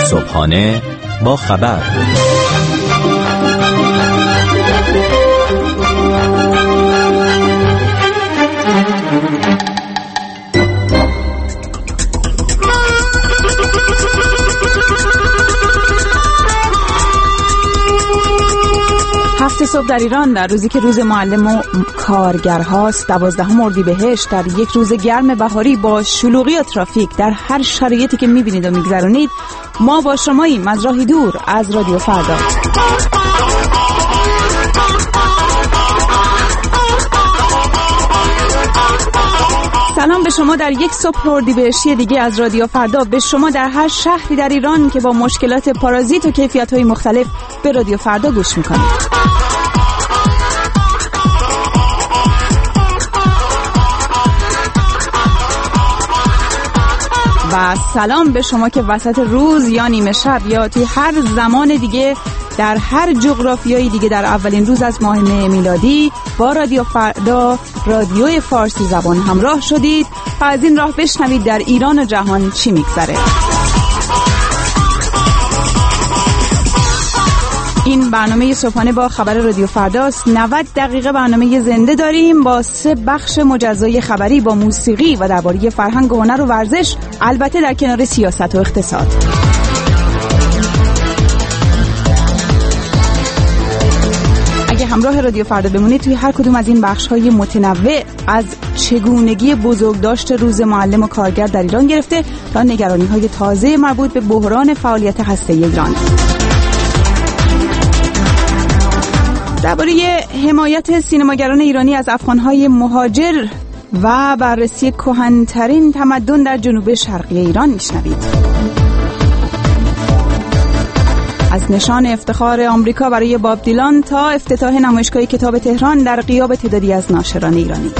صبحانه با خبر. هفت صبح در ایران، در روزی که روز معلم و کارگر هاست، 12 اردیبهشت، در یک روز گرم بهاری با شلوغی و ترافیک، در هر شرایطی که میبینید و میگذرونید، ما با شماییم از راهی دور، از رادیو فردا. سلام به شما در یک صبح اردیبهشتی دیگه از رادیو فردا، به شما در هر شهری در ایران که با مشکلات پارازیت و کیفیت‌های مختلف به رادیو فردا گوش میکنید. و سلام به شما که وسط روز یا نیمه شب یا توی هر زمان دیگه در هر جغرافیایی دیگه در اولین روز از ماه میلادی با رادیو فردا، رادیوی فارسی زبان همراه شدید و از این راه بشنوید در ایران و جهان چی میگذره. این برنامه صبحانه با خبر رادیو فرداست. 90 دقیقه برنامه زنده داریم با 3 بخش مجزای خبری با موسیقی و درباره فرهنگ و هنر و ورزش، البته در کنار سیاست و اقتصاد. اگه همراه رادیو فردا بمونید، توی هر کدوم از این بخش‌های متنوع، از چگونگی بزرگداشت روز معلم و کارگر در ایران گرفته تا نگرانی‌های تازه مربوط به بحران فعالیت هسته‌ای ایران، درباره حمایت سینماگران ایرانی از افغان‌های مهاجر و بررسی کهن‌ترین تمدن در جنوب شرقی ایران میشنوید. از نشان افتخار آمریکا برای باب دیلان تا افتتاح نمایشگاه کتاب تهران در غیاب تعدادی از ناشران ایرانی،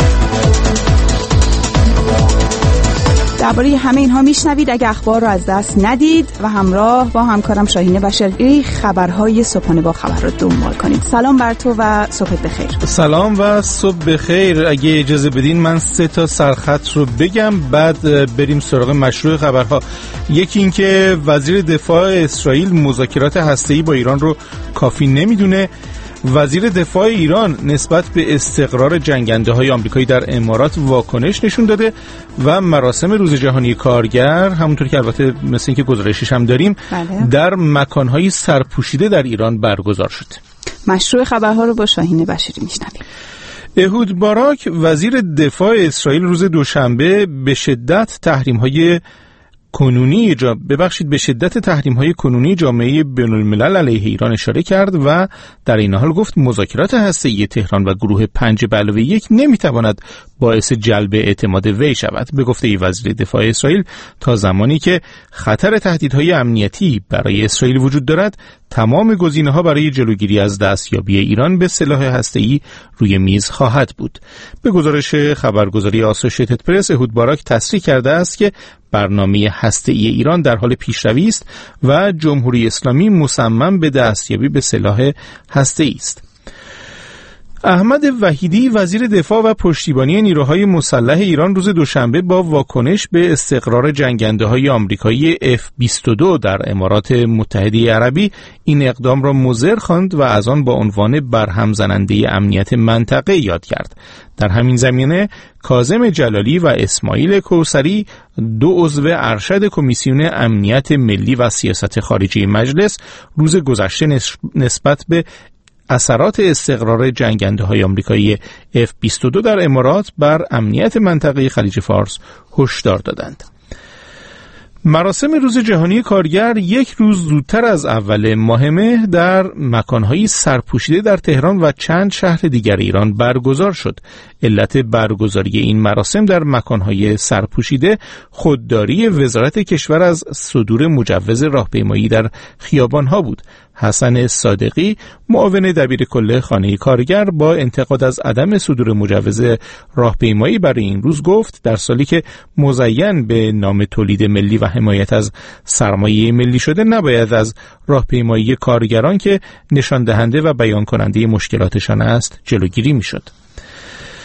درباره همه اینها میشنوید اگه اخبار رو از دست ندید و همراه با همکارم شاهین بشری خبرهای صبحانه با خبر رو دنبال کنید. سلام بر تو و صبحت بخیر. سلام و صبح بخیر. اگه اجازه بدین من 3 تا سرخط رو بگم، بعد بریم سراغ مشروع خبرها. یکی این که وزیر دفاع اسرائیل مذاکرات هسته‌ای با ایران رو کافی نمیدونه. وزیر دفاع ایران نسبت به استقرار جنگنده‌های آمریکایی در امارات واکنش نشون داده و مراسم روز جهانی کارگر، همونطور که البته مثل این که گزارشش هم داریم، در مکان‌های سرپوشیده در ایران برگزار شد. مشروع خبرها رو با شاهین بشری میشنویم. اهود باراک وزیر دفاع اسرائیل روز دوشنبه به شدت تحریم‌های کنونی جامعه بین‌الملل علیه ایران اشاره کرد و در این حال گفت مذاکرات هسته‌ای تهران و گروه 5+1 نمیتواند باعث جلب اعتماد وی شود. به گفته وزیر دفاع اسرائیل، تا زمانی که خطر تهدیدهای امنیتی برای اسرائیل وجود دارد، تمام گزینه‌ها برای جلوگیری از دستیابی ایران به سلاح هسته‌ای روی میز خواهد بود. به گزارش خبرگزاری آسوشیتد پرس، اهود باراک تصریح کرده است که برنامه هسته‌ای ایران در حال پیشروی است و جمهوری اسلامی مصمم به دستیابی به سلاح هسته‌ای است. احمد وحیدی وزیر دفاع و پشتیبانی نیروهای مسلح ایران روز دوشنبه با واکنش به استقرار جنگنده‌های آمریکایی F-22 در امارات متحده عربی این اقدام را مضر خواند و از آن با عنوان برهم زننده امنیت منطقه یاد کرد. در همین زمینه کاظم جلالی و اسماعیل کوثری، 2 عضو ارشد کمیسیون امنیت ملی و سیاست خارجی مجلس، روز گذشته نسبت به اثرات استقرار جنگنده‌های آمریکایی F-22 در امارات بر امنیت منطقه خلیج فارس هشدار دادند. مراسم روز جهانی کارگر یک روز زودتر از اول ماه مه در مکان‌های سرپوشیده در تهران و چند شهر دیگر ایران برگزار شد. علت برگزاری این مراسم در مکان‌های سرپوشیده خودداری وزارت کشور از صدور مجوز راهپیمایی در خیابان‌ها بود. حسن صادقی، معاون دبیر کل خانه کارگر، با انتقاد از عدم صدور مجوز راهپیمایی برای این روز گفت در سالی که مزین به نام تولید ملی و حمایت از سرمایه ملی شده، نباید از راهپیمایی کارگران که نشان دهنده و بیان کننده مشکلاتشان است جلوگیری می‌شد.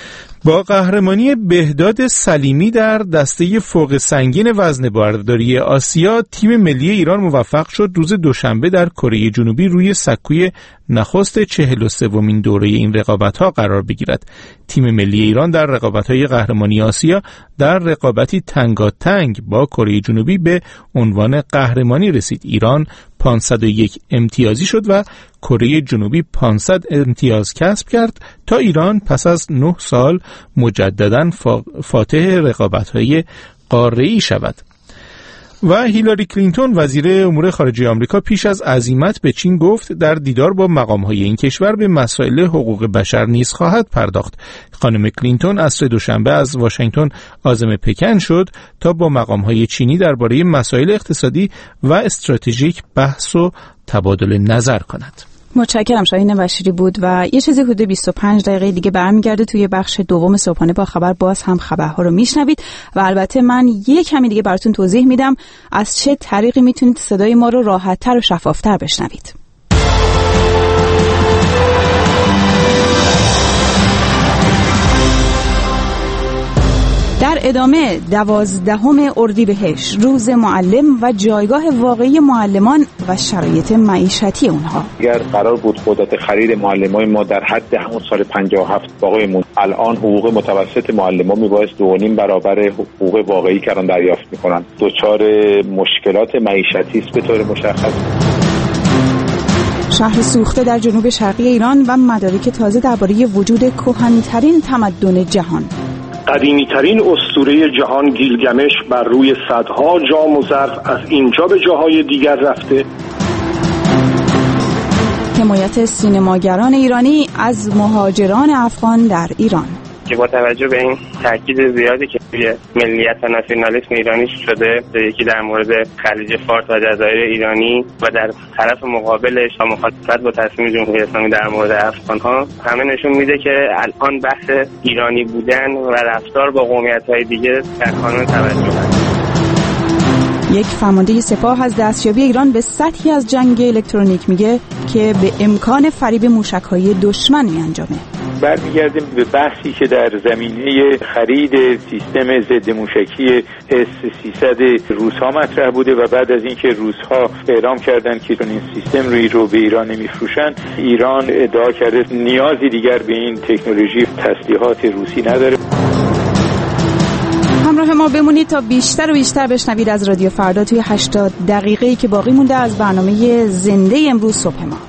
با قهرمانی بهداد سلیمی در دسته فوق سنگین وزن بارداری آسیا، تیم ملی ایران موفق شد روز دوشنبه در کره جنوبی روی سکوی نخست 43مین دوره این رقابت‌ها قرار بگیرد. تیم ملی ایران در رقابت‌های قهرمانی آسیا در رقابتی تنگاتنگ با کره جنوبی به عنوان قهرمانی رسید. ایران 501 امتیازی شد و کره جنوبی 500 امتیاز کسب کرد تا ایران پس از 9 سال مجدداً فاتح رقابت‌های قاره‌ای شود. و هیلاری کلینتون وزیر امور خارجه آمریکا پیش از عزیمت به چین گفت در دیدار با مقام‌های این کشور به مسائل حقوق بشر نیز خواهد پرداخت. خانم کلینتون عصر دوشنبه از واشنگتن عازم پکن شد تا با مقام‌های چینی درباره مسائل اقتصادی و استراتژیک بحث و تبادل نظر کند. متشکرم. شاهین بشیری بود و یه چیزی حدود 25 دقیقه دیگه برمیگرده. توی بخش دوم صبحانه با خبر باز هم خبرها رو میشنوید و البته من یه کمی دیگه براتون توضیح میدم از چه طریقی میتونید صدای ما رو راحت‌تر و شفافتر بشنوید. در ادامه 12 اردیبهشت، روز معلم و جایگاه واقعی معلمان و شرایط معیشتی اونها. اگر قرار بود قدرت خرید معلمای ما در حد همون سال 57 باقی موند، الان حقوق متوسط معلمان میبایست 2.5 برابر حقوق واقعی که الان دریافت میکنن. دچار مشکلات معیشتی است به طور مشخص. شهر سوخته در جنوب شرقی ایران و مدارک تازه درباره وجود کهن‌ترین تمدن جهان. قدیمی‌ترین اسطوره جهان گیلگمش بر روی صدها جام و ظرف از اینجا به جاهای دیگر رفته. حمایت سینماگران ایرانی از مهاجران افغان در ایران. که با توجه به این تاکید زیادی که روی ملیت و ناسیونالیسم ایرانی شده، یکی در مورد خلیج فارس و جزایر ایرانی و در طرف مقابلش و مخالفت با تصمیم جمهوری اسلامی در مورد افغان‌ها، همه نشون میده که الان بحث ایرانی بودن و رفتار با قومیت‌های دیگه در قانون توجه هست. یک فرمانده سپاه از دستیابی ایران به سطحی از جنگ الکترونیک میگه که به امکان فریب موشک‌های دشمن میانجامه. برمیگردیم به بحثی که در زمینه خرید سیستم ضد موشکی S-300 روس‌ها مطرح بوده و بعد از اینکه روس‌ها اعلام کردند که این سیستم رو به ایران نمیفروشن، ایران ادعا کرده نیازی دیگر به این تکنولوژی تسلیحات روسی نداره. همراه ما بمونید تا بیشتر و بیشتر بشنوید از رادیو فردا توی 80 دقیقه‌ای که باقی مونده از برنامه زنده امروز صبح ما.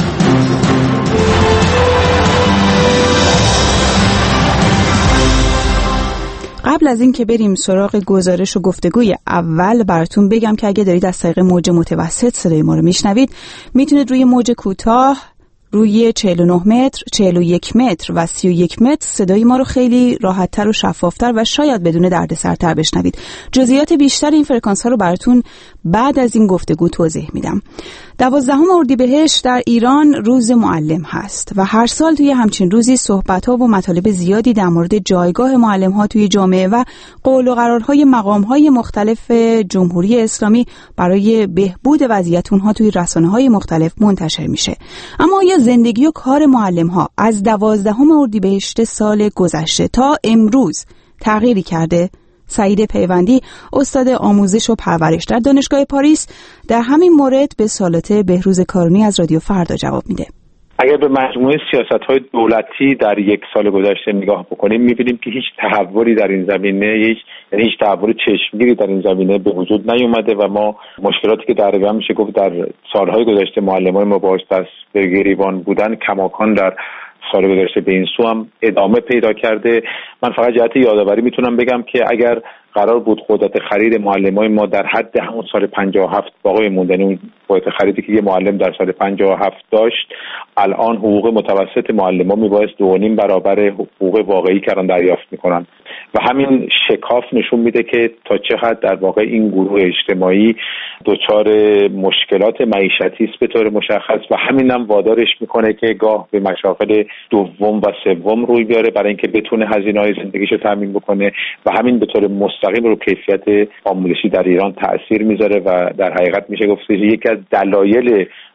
قبل از این که بریم سراغ گزارش و گفتگوی اول، براتون بگم که اگه دارید از طریق موج متوسط صدای ما رو میشنوید، میتونید روی موج کوتاه روی 49 متر، 41 متر و 31 متر صدای ما رو خیلی راحت‌تر و شفافتر و شاید بدون دردسرتر بشنوید. جزئیات بیشتر این فرکانس ها رو براتون بعد از این گفتگو توضیح میدم. 12 اردیبهشت در ایران روز معلم هست و هر سال توی همچین روزی صحبت‌ها و مطالب زیادی در مورد جایگاه معلم‌ها توی جامعه و قول و قرارهای مقام‌های مختلف جمهوری اسلامی برای بهبود وضعیت اونها توی رسانه‌های مختلف منتشر میشه. اما یا زندگی و کار معلم‌ها از 12 اردیبهشت سال گذشته تا امروز تغییری کرده؟ سعید پیوندی، استاد آموزش و پرورش در دانشگاه پاریس، در همین مورد به سالته بهروز کارونی از رادیو فردا جواب میده. اگر به مجموعه سیاست‌های دولتی در یک سال گذشته نگاه بکنیم، می‌بینیم که هیچ تحولی در این زمینه، هیچ تحول چشمگیری در این زمینه به وجود نیومده و ما مشکلاتی که در واقع میشه گفت در سال‌های گذشته معلمان ما باعث دست به گریبان بودن، کماکان در سال گذشته به این سو هم ادامه پیدا کرده. من فقط جهت یادآوری میتونم بگم که اگر قرار بود قدرت خرید معلمای ما در حد همون سال 57 باقی موندن، اون قدرت خریدی که یه معلم در سال 57 داشت، الان حقوق متوسط معلما میبایست 2.5 برابر حقوق واقعی که الان دریافت میکنن و همین شکاف نشون میده که تا چه حد در واقع این گروه اجتماعی دچار مشکلات معیشتی است به طور مشخص و همین هم وادارش میکنه که گاه به مشاغل دوم و سوم روی بیاره برای اینکه بتونه هزینه‌های زندگیشو تامین بکنه و همین به طور مستقیم رو کیفیت آموزشی در ایران تأثیر میذاره و در حقیقت میشه گفت یکی از دلایل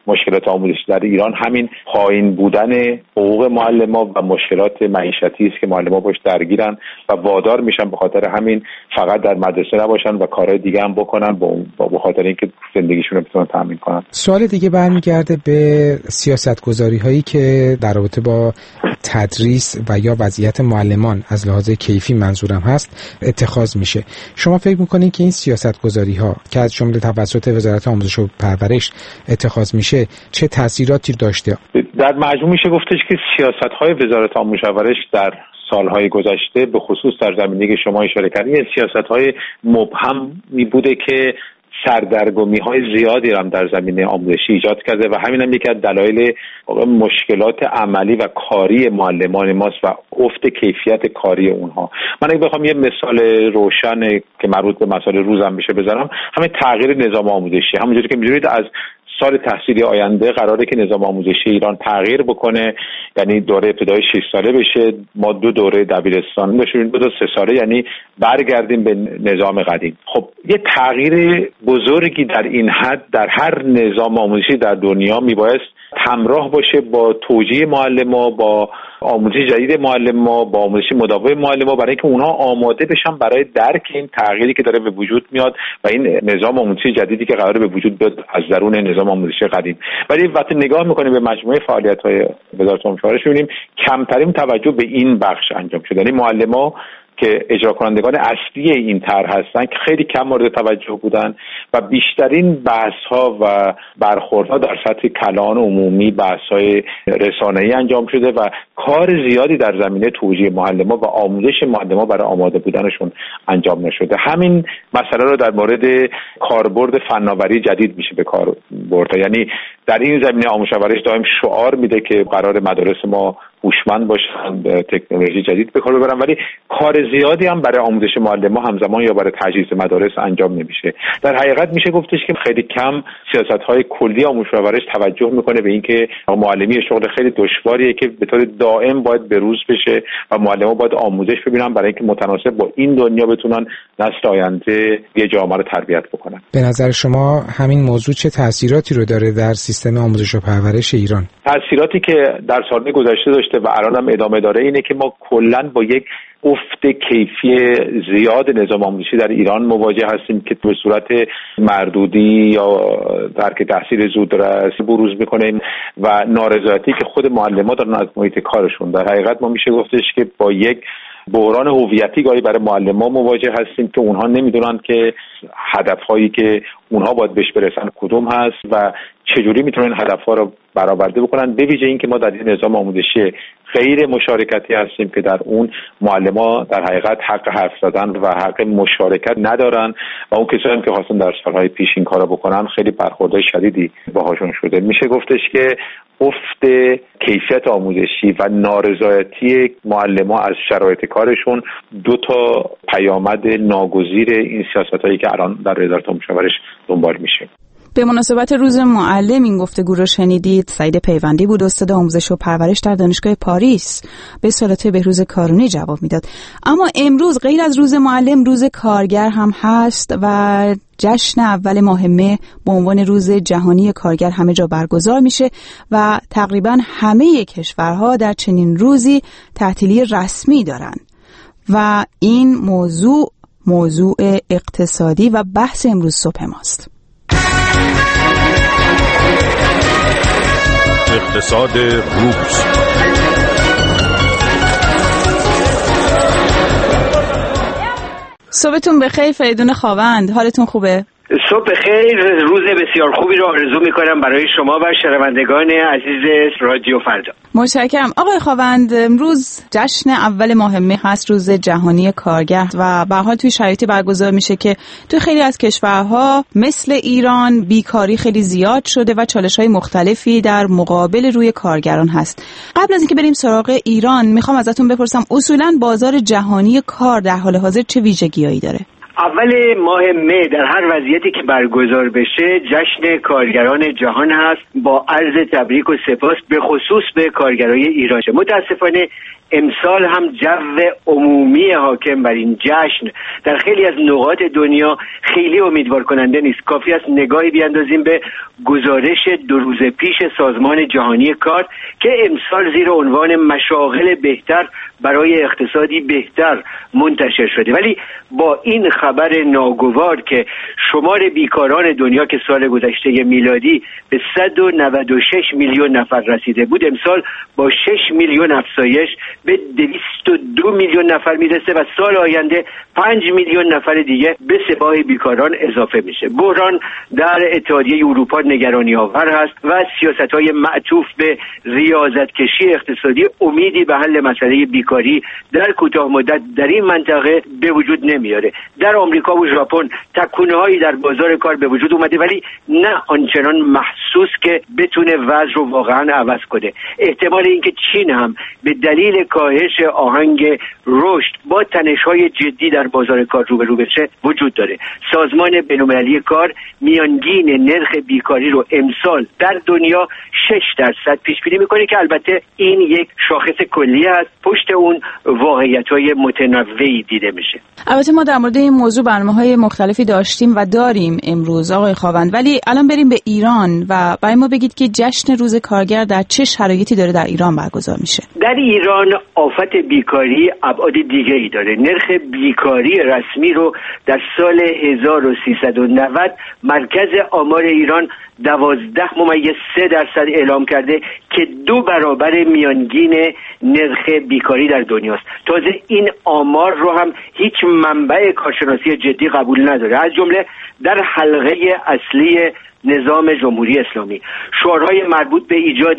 مشکلات آموزشی در ایران همین پایین بودن حقوق معلمان و مشکلات معیشتی است که معلمان باش درگیرن و وادار میشن به خاطر همین فقط در مدرسه نباشن و کارهای دیگه هم بکنن به خاطر اینکه زندگیشون رو بتونن تامین کنن. سوال دیگه برمیگرده به سیاست‌گذاری هایی که در رابطه با تدریس و یا وضعیت معلمان از لحاظ کیفی منظورم هست اتخاذ میشه. شما فکر میکنید که این سیاست‌گذاری ها که از جمله توسط وزارت آموزش و پرورش اتخاذ میشه چه تاثیراتی داشته؟ در مجموع میشه گفتش که سیاست‌های وزارت آموزش و پرورش در سالهای گذشته به خصوص در زمینه‌ای که شما اشاره کردید سیاست‌های مبهمی بوده که سردرگمی‌های زیادی هم در زمینه آموزشی ایجاد کرده و همین هم یکی از دلایل مشکلات عملی و کاری معلمان ماست و افت کیفیت کاری اونها. من اگه بخوام یه مثال روشن که مربوط به مسائل روزم بشه بذارم، همین تغییر نظام آموزشی. همونجوری که می‌دونید از سال تحصیلی آینده قراره که نظام آموزشی ایران تغییر بکنه، یعنی دوره ابتدایی 6 ساله بشه، ما 2 دوره دبیرستان بشیم، 2 تا 3 ساله، یعنی برگردیم به نظام قدیم. خب یه تغییر بزرگی در این حد در هر نظام آموزشی در دنیا میبایست همراه باشه با توجیه معلم‌ها، با آموزش جدید معلم‌ها، با آموزش مداوم معلم‌ها، برای اینکه اونها آماده بشن برای درک این تغییری که داره به وجود میاد و این نظام آموزشی جدیدی که قراره به وجود بیاد از درون نظام آموزشی قدیم. ولی وقتی نگاه می‌کنیم به مجموعه فعالیت‌های وزارت آموزش و پرورش می‌بینیم کمترین توجه به این بخش انجام شده. یعنی معلم‌ها که اجرا کنندگان اصلی این طرح هستن که خیلی کم مورد توجه بودن و بیشترین بحث‌ها و برخوردها در سطح کلان عمومی، بحث‌های رسانه‌ای انجام شده و کار زیادی در زمینه توجیه معلم‌ها و آموزش معلم‌ها برای آماده بودنشون انجام نشده. همین مسئله رو در مورد کاربرد فناوری جدید میشه به کار برد. یعنی در این زمینه آموزش و پرورش دائم شعار میده که قرار مدارس ما هوشمند باشن، تکنولوژی جدید به کار ببرن، ولی کار زیادی هم برای آموزش معلم‌ها همزمان یا برای تجهیز مدارس انجام نمیشه. در حقیقت میشه گفتش که خیلی کم سیاست‌های کلی آموزش و پرورش توجه میکنه به اینکه معلمی شغل خیلی دشواریه که به طور دائم باید بروز بشه و معلم‌ها باید آموزش ببینن برای اینکه متناسب با این دنیا بتونن نسل آینده یه جامعه رو تربیت بکنن. به نظر شما همین موضوع چه تأثیراتی رو داره در سیستم آموزش و پرورش ایران؟ تأثیراتی که در سال‌های گذشته داشته و الان هم ادامه داره اینه که ما کلاً با یک افت کیفی زیاد نظام آموزشی در ایران مواجه هستیم که به صورت مردودی یا ترک تحصیل زودرس بروز میکنه و نارضایتی که خود معلم‌ها دارن از محیط کارشون. در حقیقت ما میشه گفتش که با یک بحران هویتی گاهی برای معلم‌ها مواجه هستیم که اونها نمیدونن که هدف‌هایی که اونها باید بهش برسن کدوم هست و چجوری میتونن هدف‌ها رو برآورده بکنن. به ویژه اینکه ما در این نظام آموزشی غیر مشارکتی هستیم که در اون معلم‌ها در حقیقت حق حرف زدن و حق مشارکت ندارن و اون کسایی که خواستن در سالهای پیش این کارا بکنن خیلی برخوردهای شدیدی باهاشون شده. میشه گفتش که افت کیفیت آموزشی و نارضایتی معلم‌ها از شرایط کارشون 2 تا پیامد ناگزیر این سیاستایی که الان در وزارت آموزش و پرورش دنبال میشه. به مناسبت روز معلم این گفتگو رو شنیدید. سعید پیوندی بود، استاد آموزش و پرورش در دانشگاه پاریس، به سوالات بهروز کارونی جواب میداد. اما امروز غیر از روز معلم روز کارگر هم هست و جشن اول ماه مه به عنوان روز جهانی کارگر همه جا برگزار میشه و تقریبا همه کشورها در چنین روزی تعطیلی رسمی دارن و این موضوع اقتصادی و بحث امروز صبح ماست. اقتصاد روز. صبحتون بخیر فریدون خاوند، حالتون خوبه؟ صبح بخیر، روز بسیار خوبی رو آرزو میکنم برای شما و شنوندگان عزیز رادیو فردا. متشکرم. آقای خاوند، امروز جشن اول ماه مه هست، روز جهانی کارگر و به هر حال توی شرایطی برگزار میشه که توی خیلی از کشورها مثل ایران بیکاری خیلی زیاد شده و چالش‌های مختلفی در مقابل روی کارگران هست. قبل از اینکه بریم سراغ ایران میخوام ازتون بپرسم اصولاً بازار جهانی کار در حال حاضر چه ویژگی‌هایی داره؟ اول ماه مه در هر وضعیتی که برگزار بشه جشن کارگران جهان هست با عرض تبریک و سپاس به خصوص به کارگرای ایران. متاسفانه امسال هم جو عمومی حاکم بر این جشن در خیلی از نقاط دنیا خیلی امیدوار کننده نیست. کافی است نگاهی بیاندازیم به گزارش 2 روز پیش سازمان جهانی کار که امسال زیر عنوان مشاغل بهتر برای اقتصادی بهتر منتشر شده. ولی با این خبر ناگوار که شمار بیکاران دنیا که سال گذشته میلادی به 196 میلیون نفر رسیده بود، امسال با 6 میلیون افزایش به 202 میلیون نفر میرسه و سال آینده 5 میلیون نفر دیگه به سپاه بیکاران اضافه میشه. بحران در اتحادیه اروپا نگرانی آور هست و سیاست‌های معطوف به ریاضت‌کشی اقتصادی امیدی به حل مسئله بیکاری در کوتاه مدت در این منطقه به وجود نمیاره. در آمریکا و ژاپن تکونه‌هایی در بازار کار به وجود اومده ولی نه آنچنان محسوس که بتونه وضع رو واقعا عوض کنه. احتمال اینکه چین هم به دلیل کاهش آهنگ رشد با تنش‌های جدی در بازار کار روبرو بشه وجود داره. سازمان بین‌المللی کار میانگین نرخ بیکاری رو امسال در دنیا 6% پیش بینی میکنه که البته این یک شاخص کلی است، پشت اون واقعیت‌های متنوعی دیده میشه. البته ما در مورد این موضوع برنامه‌های مختلفی داشتیم و داریم امروز آقای خاوند، ولی الان بریم به ایران و برای ما بگید که جشن روز کارگر در چه شرایطی داره در ایران برگزار میشه. در ایران آفت بیکاری ابعاد دیگه‌ای داره. نرخ بیکاری رسمی رو در سال 1390 مرکز آمار ایران 12.3% اعلام کرده که 2 برابر میانگین نرخ بیکاری در دنیاست. تازه این آمار رو هم هیچ منبع کارشناسی جدی قبول نداره. از جمله در حلقه اصلی نظام جمهوری اسلامی شعارهای مربوط به ایجاد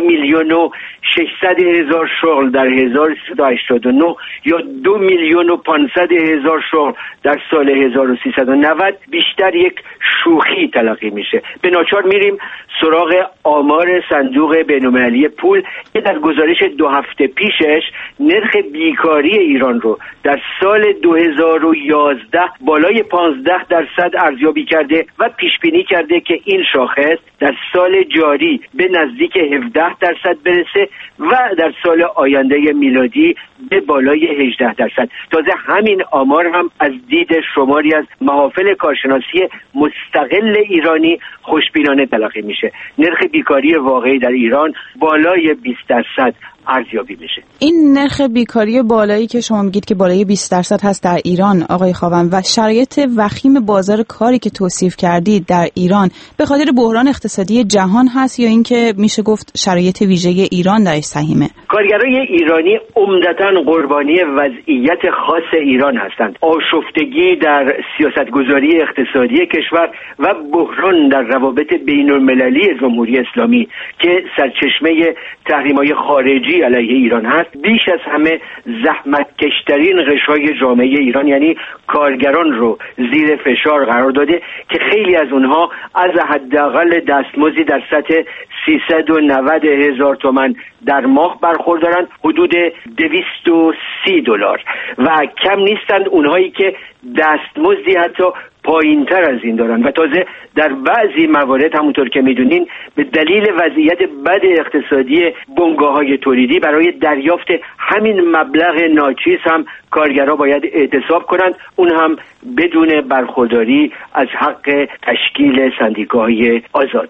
1,600,000 شغل در 1389 یا 2,500,000 شغل در سال 1390 بیشتر یک شوخی تلقی میشه. به ناچار میریم سراغ آمار صندوق بین‌المللی پول که در گزارش 2 هفته پیشش نرخ بیکاری ایران رو در سال 2011 بالای 15% ارزیابی کرده و پیش بینی کرده که این شاخص در سال جاری به نزدیک 17% برسه و در سال آینده میلادی به بالای 18%. تازه همین آمار هم از دید شماری از محافل کارشناسی مستقل ایرانی خوشبینانه تلقی میشه. نرخ بیکاری واقعی در ایران بالای 20% ارزیابی میشه. این نرخ بیکاری بالایی که شما میگید که بالای 20% هست در ایران آقای خاوند و شرایط وخیم بازار کاری که توصیف کردید در ایران به خاطر بحران اقتصادی جهان هست یا اینکه میشه گفت شرایط ویژه ایران درش سهیمه؟ کارگرای ایرانی عمدتاً قربانی وضعیت خاص ایران هستند. آشفتگی در سیاستگذاری اقتصادی کشور و بحران در روابط بین‌المللی جمهوری اسلامی که سرچشمه تحریم‌های خارجی علیه ایران هست بیش از همه زحمتکشترین قشرهای جامعه ایران یعنی کارگران رو زیر فشار قرار داده که خیلی از اونها از حداقل دستمزدی در سطح 390,000 تومان در ماه برخوردارن، حدود $230 و کم نیستند اونهایی که دستمزدی حتی پایین تر از این دارن و تازه در بعضی موارد همونطور که میدونین به دلیل وضعیت بد اقتصادی بنگاه‌های تولیدی برای دریافت همین مبلغ ناچیز هم کارگرها باید اعتصاب کنند، اون هم بدون برخورداری از حق تشکیل سندیکاهای آزاد.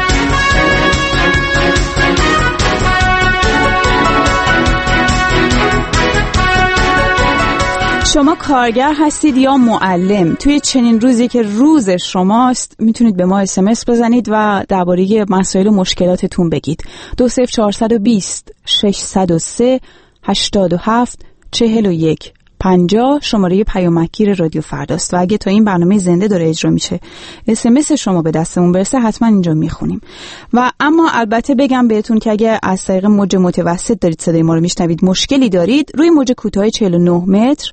شما کارگر هستید یا معلم؟ توی چنین روزی که روز شماست میتونید به ما SMS بزنید و درباره مسائل و مشکلاتتون بگید. 20420 603 87 41 50 شماره پیامکگیر رادیو فرداست و اگه تا این برنامه زنده داره اجرا میشه SMS شما به دستمون برسه حتما اینجا میخونیم. و اما البته بگم بهتون که اگه از طریق موج متوسط دارید صدای ما رو میشنوید مشکلی دارید، روی موج کوتاه 49 متر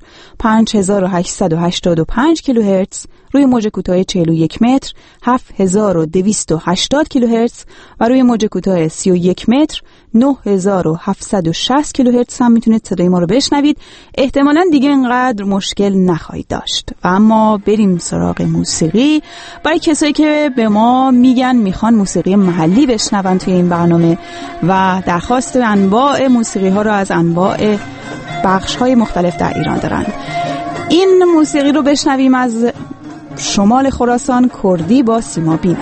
5885 کیلوهرتز، روی موج کوتاه 41 متر 7280 کیلوهرتز و روی موج کوتاه 31 متر 9760 کیلوهرتز هم میتونید صدای ما رو بشنوید. احتمالاً دیگه دیگه اینقدر مشکل نخواهید داشت. و اما بریم سراغ موسیقی. برای کسایی که به ما میگن میخوان موسیقی محلی بشنون توی این برنامه و درخواست انواع موسیقی ها رو از انواع بخش های مختلف در ایران دارن، این موسیقی رو بشنویم از شمال خراسان، کردی با سیما بینا.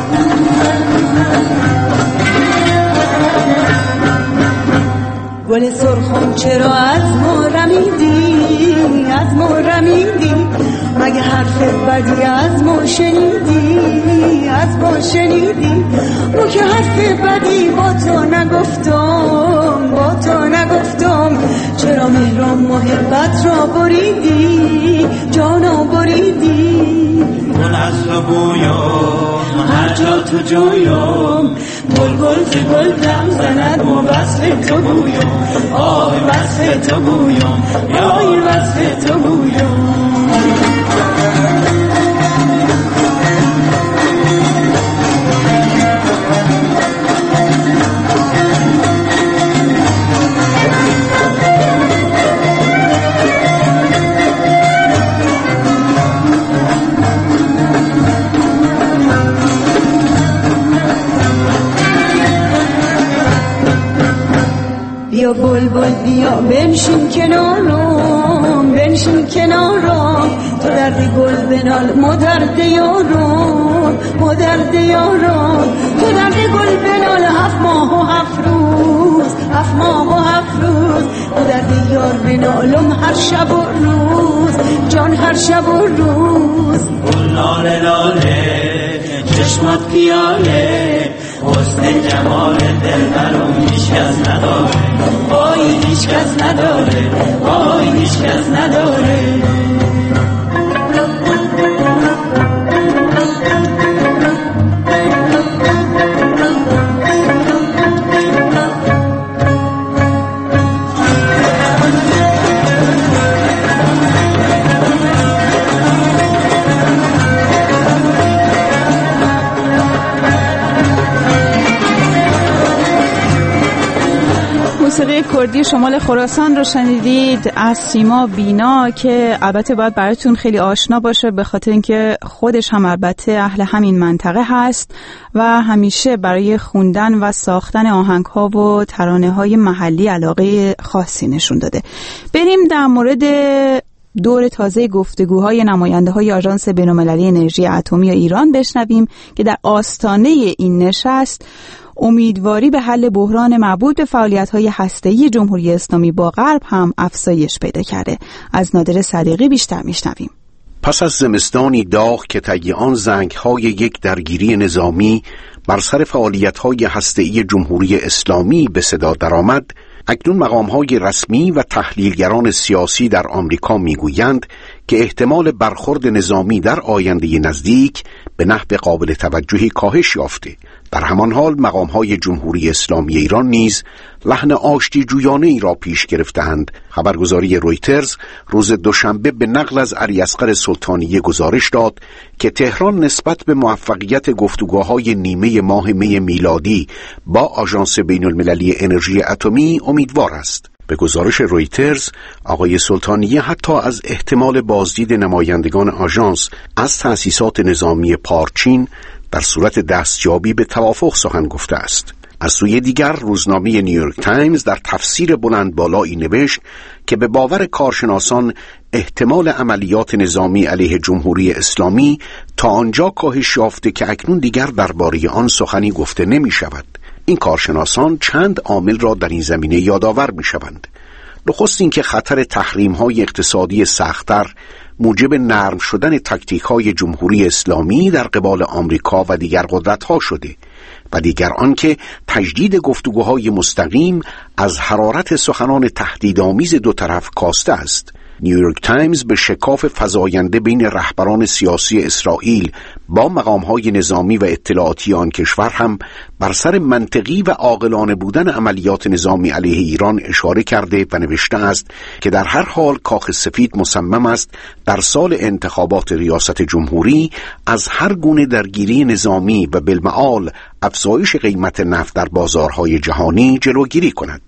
گل سرخم چرا از ما رمیدی، از ما رمیدی، مگه حرف بدی از ما شنیدی، از ما شنیدی، ما که حرف بدی با تو نگفتم، با تو نگفتم، چرا مهرم محبت را بریدی، جانا بریدی. گل از تو بویم هر جا تو جویم، گل گل ز گل دم زند و وصف تو بویم، آی وصف تو بویم، آی وصف تو بویم. بیا بلبل بیا بنشین کنارم، بنشین کنارم، تو درد گل بنال ما درد یارم، ما درد یارم، تو درد گل بنال 7 ماه و 7 روز، 7 ماه و 7 روز، تو درد یار بنالم هر شب و روز، جان هر شب و روز. گل لاله لاله چشمات پیاله، حسن جمال دلبرم هیچ کس نداره، وای هیچ کس نداره، وای هیچ کس نداره. موسیقی کردی شمال خراسان رو شنیدید از سیما بینا که البته باید براتون خیلی آشنا باشه به خاطر اینکه خودش هم البته اهل همین منطقه هست و همیشه برای خوندن و ساختن آهنگ‌ها و ترانه‌های محلی علاقه خاصی نشون داده. بریم در مورد دور تازه گفتگوهای نماینده‌های آژانس بین‌المللی انرژی اتمی ایران بشنویم که در آستانه این نشست امیدواری به حل بحران مربوط به فعالیت‌های هسته‌ای جمهوری اسلامی با غرب هم افزایش پیدا کرده. از نادر صدیقی بیشتر میشنویم. پس از زمستانی داغ که طی آن زنگ‌های یک درگیری نظامی بر سر فعالیت‌های هسته‌ای جمهوری اسلامی به صدا درآمد، اکنون مقام‌های رسمی و تحلیلگران سیاسی در آمریکا می‌گویند که احتمال برخورد نظامی در آینده نزدیک به نحو قابل توجهی کاهش یافته. در همان حال مقام‌های جمهوری اسلامی ایران نیز لحن آشتی جویانه ای را پیش گرفتند. خبرگزاری رویترز روز دوشنبه به نقل از علی اصغر سلطانیه گزارش داد که تهران نسبت به موفقیت گفتگوهای نیمه ماه می میلادی با آژانس بین‌المللی انرژی اتمی امیدوار است. به گزارش رویترز، آقای سلطانیه حتی از احتمال بازدید نمایندگان آژانس از تأسیسات نظامی پارچین در صورت دستیابی به توافق سخن گفته است. از سوی دیگر روزنامه نیویورک تایمز در تفسیر بلند بالایی نوشت که به باور کارشناسان احتمال عملیات نظامی علیه جمهوری اسلامی تا آنجا کاهش یافته که اکنون دیگر درباره آن سخنی گفته نمی شود. این کارشناسان چند عامل را در این زمینه یادآور می شوند. نخست اینکه خطر تحریم‌های اقتصادی سخت‌تر موجب نرم شدن تاکتیک‌های جمهوری اسلامی در قبال آمریکا و دیگر قدرت‌ها شده و دیگر آنکه تجدید گفتگوهای مستقیم از حرارت سخنان تهدیدآمیز دو طرف کاسته است. نیویورک تایمز به شکاف فزاینده بین رهبران سیاسی اسرائیل با مقام‌های نظامی و اطلاعاتی آن کشور هم بر سر منطقی و عاقلانه بودن عملیات نظامی علیه ایران اشاره کرده و نوشته است که در هر حال کاخ سفید مصمم است در سال انتخابات ریاست جمهوری از هر گونه درگیری نظامی و بالمعال افزایش قیمت نفت در بازارهای جهانی جلوگیری کند.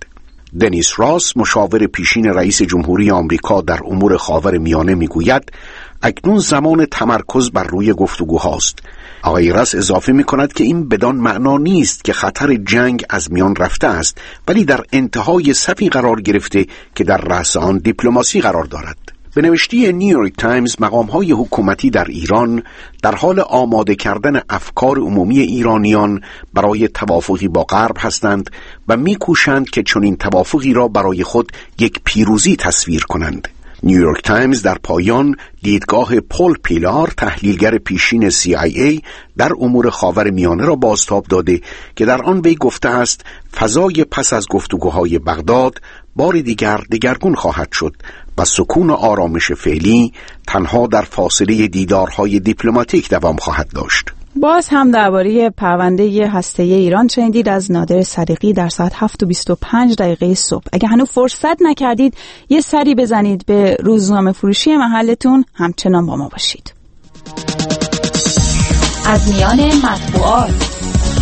دنیس راس، مشاور پیشین رئیس جمهوری آمریکا در امور خاورمیانه میگوید اکنون زمان تمرکز بر روی گفتگوهاست. آقای راس اضافه می‌کند که این بدان معنا نیست که خطر جنگ از میان رفته است، ولی در انتهای صفی قرار گرفته که در رأس آن دیپلماسی قرار دارد. به نوشته نیویورک تایمز، مقام‌های حکومتی در ایران در حال آماده کردن افکار عمومی ایرانیان برای توافقی با غرب هستند و می‌کوشند که چنین توافقی را برای خود یک پیروزی تصویر کنند. نیویورک تایمز در پایان دیدگاه پول پیلار، تحلیلگر پیشین CIA در امور خاورمیانه را بازتاب داده که در آن وی گفته است فضای پس از گفتگوهای بغداد بار دیگر دگرگون خواهد شد و سکون و آرامش فعلی تنها در فاصله دیدارهای دیپلماتیک دوام خواهد داشت. باز هم درباره پرونده هسته‌ای ایران شنیدید از نادر صدیقی در ساعت 7:25 صبح. اگه هنوز فرصت نکردید یه سری بزنید به روزنامه فروشی محلتون، همچنان با ما باشید. از میان مطبوعات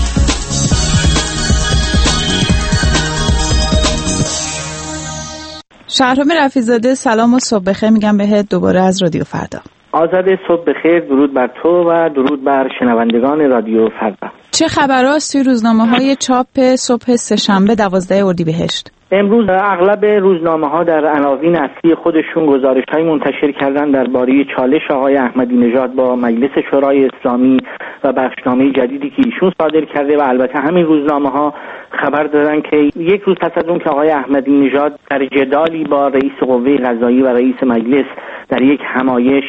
شهرام رفیع‌زاده، سلام و صبح بخیر میگم بهت دوباره از رادیو فردا. آزاده، صبح بخیر، درود بر تو و درود بر شنوندگان رادیو فردا. چه خبراست توی روزنامه‌های چاپ صبح سه‌شنبه 12 اردیبهشت؟ امروز اغلب روزنامه‌ها در عناوین اصلی خودشون گزارش‌های منتشر کردن درباره چالش آقای احمدی نژاد با مجلس شورای اسلامی و بخشنامه جدیدی که ایشون صادر کرده و البته همین روزنامه‌ها خبر دادن که یک روز پس از اون که آقای احمدی نژاد در جدالی با رئیس قوه قضاییه و رئیس مجلس در یک همایش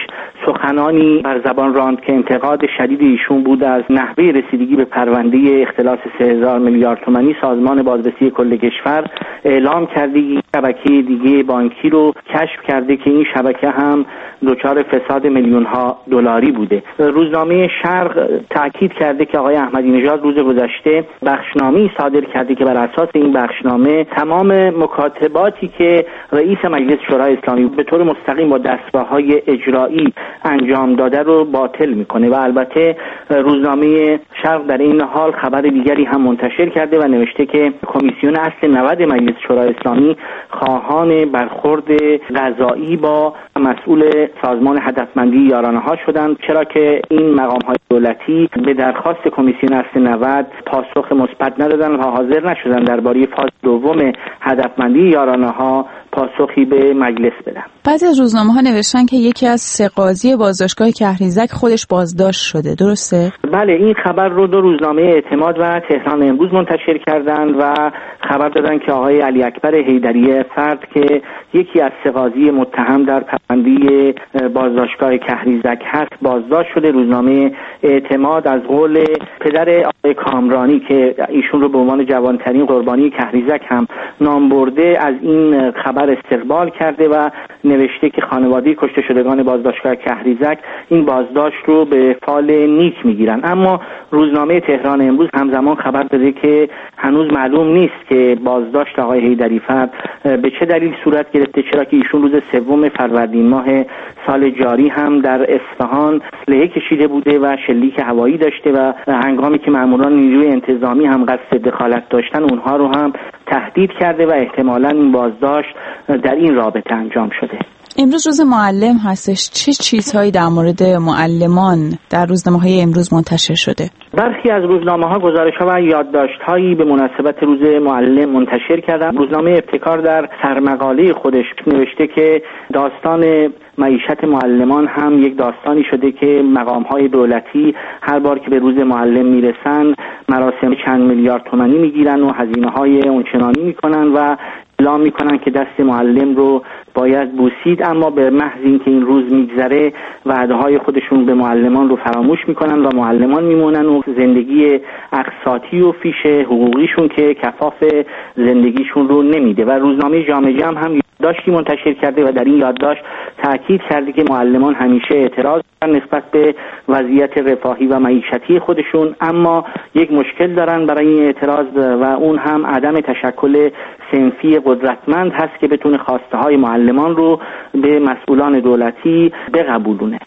سخنانی بر زبان راند که انتقاد شدید ایشون بود از نحوه رسیدگی به پرونده اختلاس 3000 میلیارد تومانی سازمان بازرسی کل کشور، اعلام کرده یک شبکه دیگه بانکی رو کشف کرده که این شبکه هم دچار فساد میلیون‌ها دلاری بوده. روزنامه شرق تاکید کرده که آقای احمدی نژاد روز گذشته بخشنامه‌ای صادر کرده که بر اساس این بخشنامه تمام مکاتباتی که رئیس مجلس شورای اسلامی به طور مستقیم با دستگاه‌های اجرایی انجام داده رو باطل میکنه و البته روزنامه شرق در این حال خبر دیگری هم منتشر کرده و نوشته که کمیسیون اصل 90 مجلس شورای اسلامی خواهان برخورد قضایی با مسئول سازمان هدفمندی یارانه‌ها شدند، چرا که این مقام‌های دولتی به درخواست کمیسیون اصل 90 پاسخ مثبت ندادند و حاضر نشدند درباره فاز دوم هدفمندی یارانه‌ها پاسخی به مجلس بدن. بعضی از روزنامه‌ها نوشتن که یکی از 3 قاضی بازداشتگاه کهریزک خودش بازداشت شده، درسته؟ بله، این خبر رو 2 روزنامه اعتماد و تهران امروز منتشر کردند و خبر دادن که آقای علی اکبر حیدری فرد که یکی از 3 قاضی متهم در پرونده بازداشتگاه کهریزک هست بازداشت شده. روزنامه اعتماد از قول پدر آقای کامرانی که ایشون رو به عنوان جوانترین قربانی کهریزک هم نام برده از این خبر استقبال کرده و نوشته که خانواده کشته شدگان بازداشتگاه کهریزک این بازداشت رو به فال نیک میگیرن. اما روزنامه تهران امروز همزمان خبر داده که هنوز معلوم نیست که بازداشت آقای حیدری فرد به چه دلیل صورت گرفته، چرا که ایشون روز 3 فروردین ماه سال جاری هم در اصفهان اسلحه کشیده بوده و شلیک هوایی داشته و هنگامی که ماموران نیروی انتظامی هم قصد دخالت داشتن اونها رو هم تهدید کرده و احتمالاً این بازداشت در این رابطه انجام شده. امروز روز معلم هستش، چه چیزهایی در مورد معلمان در روزنامه‌های امروز منتشر شده؟ برخی از روزنامه‌ها گزارش‌ها و یادداشت‌هایی به مناسبت روز معلم منتشر کردند. روزنامه ابتکار در سرمقاله خودش نوشته که داستان معیشت معلمان هم یک داستانی شده که مقام‌های دولتی هر بار که به روز معلم میرسن مراسم چند میلیارد تومانی میگیرن و هزینه‌های اونچنانی میکنن و اعلام میکنن که دست معلم رو باید بوسید، اما به محض اینکه این روز میگذره وعده‌های خودشون به معلمان رو فراموش میکنن و معلمان میمونن و زندگی اقساطی و فیش حقوقیشون که کفاف زندگیشون رو نمیده. و روزنامه جامعه جمع هم یادداشتی منتشر کرده و در این یادداشت تاکید کرده که معلمان همیشه اعتراض دارن نسبت به وضعیت رفاهی و معیشتی خودشون، اما یک مشکل دارن برای این اعتراض و اون هم عدم تشکل صنفی قدرتمند هست که بتونه خواسته های معلمان رو به مسئولان دولتی بقبولونه.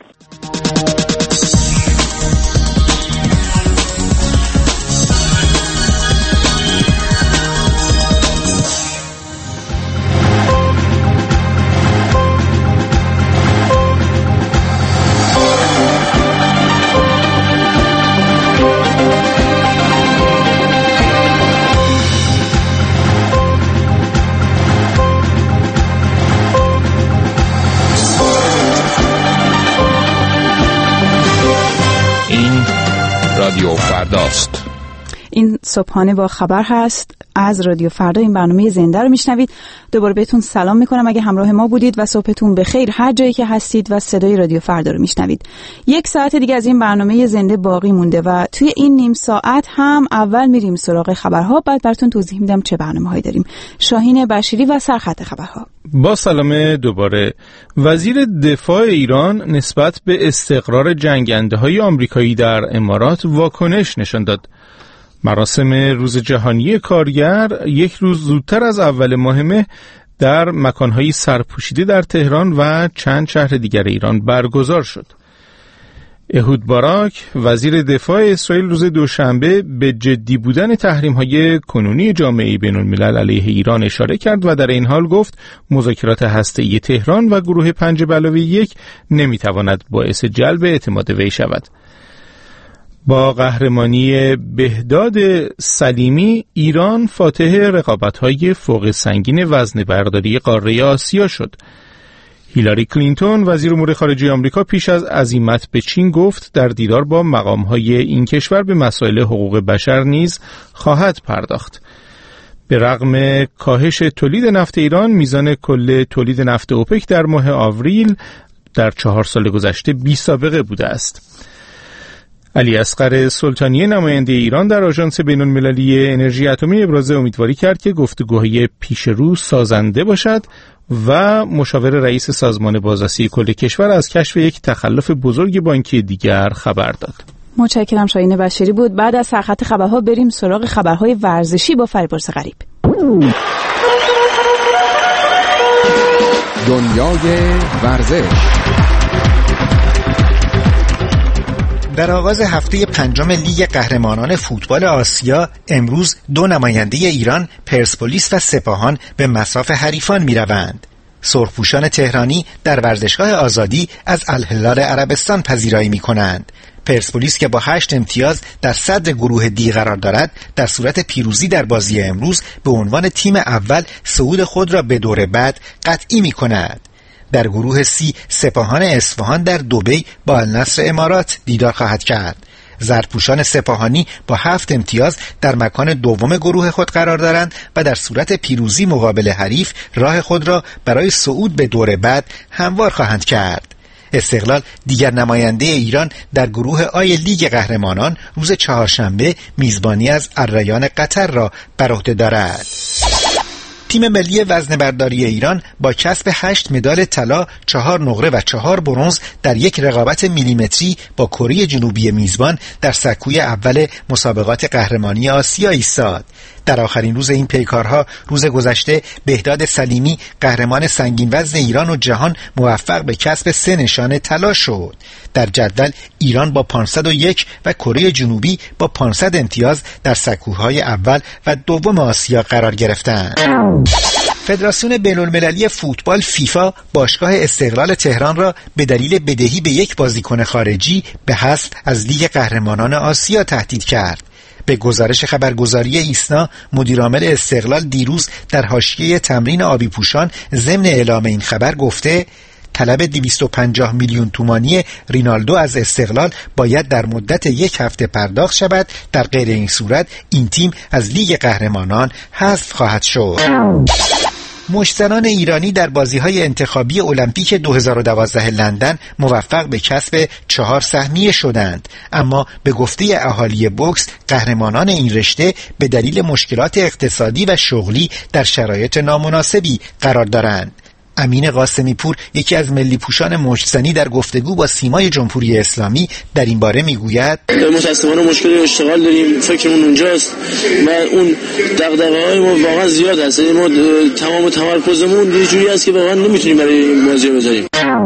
رادیو فرداست. این صبحانه با خبر هست از رادیو فردا. این برنامه زنده رو میشنوید. دوباره بهتون سلام میکنم اگه همراه ما بودید و صبحتون بخیر هر جایی که هستید و صدای رادیو فردا رو میشنوید. 1 ساعت دیگه از این برنامه زنده باقی مونده و توی این نیم ساعت هم اول میریم سراغ خبرها، بعد براتون توضیح میدم چه برنامه‌هایی داریم. شاهین بشیری و سرخط خبرها. با سلام دوباره. وزیر دفاع ایران نسبت به استقرار جنگنده‌های آمریکایی در امارات واکنش نشان داد. مراسم روز جهانی کارگر 1 روز زودتر از اول ماه مه در مکان‌های سرپوشیده در تهران و چند شهر دیگر ایران برگزار شد. اهود باراک وزیر دفاع اسرائیل روز دوشنبه به جدی بودن تحریم‌های کنونی جامعه بین‌الملل علیه ایران اشاره کرد و در این حال گفت مذاکرات هسته‌ای تهران و گروه 5+1 نمی‌تواند باعث جلب اعتماد وی شود. با قهرمانی بهداد سلیمی ایران فاتح رقابت‌های فوق سنگین وزنه‌برداری قاره آسیا شد. هیلاری کلینتون وزیر امور خارجه آمریکا پیش از عزیمت به چین گفت در دیدار با مقام‌های این کشور به مسائل حقوق بشر نیز خواهد پرداخت. به رغم کاهش تولید نفت ایران، میزان کل تولید نفت اوپک در ماه آوریل در 4 سال گذشته بی سابقه بوده است. علی اصغر سلطانی نماینده ایران در آژانس بین‌المللی انرژی اتمی ابراز امیدواری کرد که گفتگوهای پیش رو سازنده باشد و مشاور رئیس سازمان بازرسی کل کشور از کشف یک تخلف بزرگ بانکی دیگر خبر داد. متشکرم. شاهین بشیری بود. بعد از سرخط خبرها بریم سراغ خبرهای ورزشی با فریبرز غریب. دنیای ورزش. در آغاز هفته 5 لیگ قهرمانان فوتبال آسیا امروز 2 نماینده ایران پرسپولیس و سپاهان به مصاف حریفان می‌روند. سرخپوشان تهرانی در ورزشگاه آزادی از الهلال عربستان پذیرایی می‌کنند. پرسپولیس که با 8 امتیاز در صدر گروه دی قرار دارد در صورت پیروزی در بازی امروز به عنوان تیم اول صعود خود را به دور بعد قطعی می‌کند. در گروه سی سپاهان اصفهان در دبی با النصر امارات دیدار خواهد کرد. زردپوشان سپاهانی با 7 امتیاز در مکان دوم گروه خود قرار دارند و در صورت پیروزی مقابل حریف راه خود را برای صعود به دور بعد هموار خواهند کرد. استقلال دیگر نماینده ایران در گروه آی لیگ قهرمانان روز چهارشنبه میزبانی از الریان قطر را بر عهده دارد. تیم ملی وزنه‌برداری ایران با کسب 8 مدال طلا، 4 نقره و 4 برنز در یک رقابت میلیمتری با کره جنوبی میزبان در سکوی اول مسابقات قهرمانی آسیا ایستاد. در آخرین روز این پیکارها روز گذشته بهداد سلیمی قهرمان سنگین وزن ایران و جهان موفق به کسب 3 نشان طلا شد. در جدول ایران با 501 و کره جنوبی با 500 امتیاز در سکوهای اول و دوم آسیا قرار گرفتند. فدراسیون بین‌المللی فوتبال فیفا باشگاه استقلال تهران را به دلیل بدهی به یک بازیکن خارجی به حذف از لیگ قهرمانان آسیا تهدید کرد. به گزارش خبرگزاری ایسنا، مدیرعامل استقلال دیروز در حاشیه تمرین آبی پوشان ضمن اعلام این خبر گفته طلب 250 میلیون تومانی رینالدو از استقلال باید در مدت 1 هفته پرداخت شود، در غیر این صورت این تیم از لیگ قهرمانان حذف خواهد شد. مشتران ایرانی در بازی‌های انتخابی المپیک 2012 لندن موفق به کسب 4 سهمیه شدند، اما به گفته اهالی بوکس قهرمانان این رشته به دلیل مشکلات اقتصادی و شغلی در شرایط نامناسبی قرار دارند. امین قاسمی پور یکی از ملی پوشان مشتزنی در گفتگو با سیمای جمهوری اسلامی در این باره میگوید متاسفانه مشکل اشتغال داریم، فکرمون اونجاست و اون دغدغه‌های ما واقعا زیاد هست. ما تمام تمرکزمون یه جوری است که واقعا نمیتونیم برای این بازی بذاریم.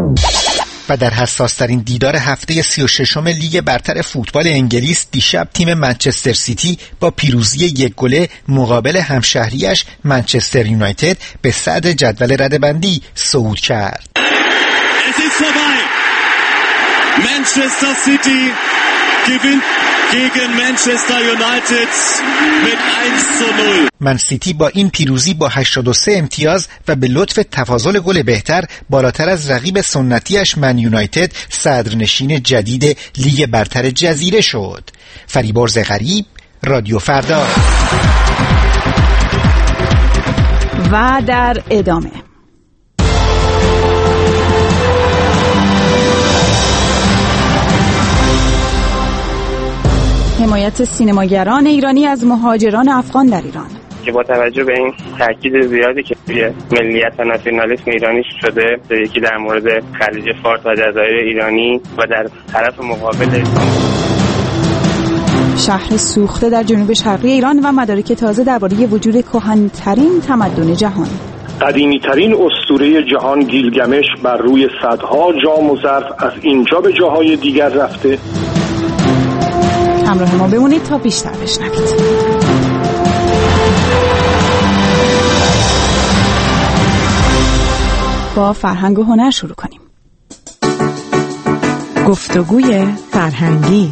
و در حساس‌ترین دیدار هفته 36م لیگ برتر فوتبال انگلیس دیشب تیم منچستر سیتی با پیروزی 1 گله مقابل همشهریش منچستر یونایتد به صدر جدول رده‌بندی صعود کرد. Manchester City gewinnt gegen Manchester United mit 1:0. من سیتی با این پیروزی با 83 امتیاز و به لطف تفاضل گل بهتر بالاتر از رقیب سنتیش من یونایتد صدرنشین جدید لیگ برتر جزیره شد. فریبرز غریب، رادیو فردا. و در ادامه حمایت سینماگران ایرانی از مهاجران افغان در ایران که با توجه به این تاکید زیادی که روی ملیت و ناسیونالیسم ایرانی شده، یکی در مورد خلیج فارس و جزایر ایرانی و در طرف مقابل شهر سوخته در جنوب شرقی ایران و مدارک تازه درباره وجود کهن‌ترین تمدن جهان. قدیمی‌ترین اسطوره جهان گیلگمش بر روی صدها جام و ظرف از اینجا به جاهای دیگر رفته. همراه ما بمونید تا بیشتر بشنوید. با فرهنگ و هنر شروع کنیم. گفتگوی فرهنگی.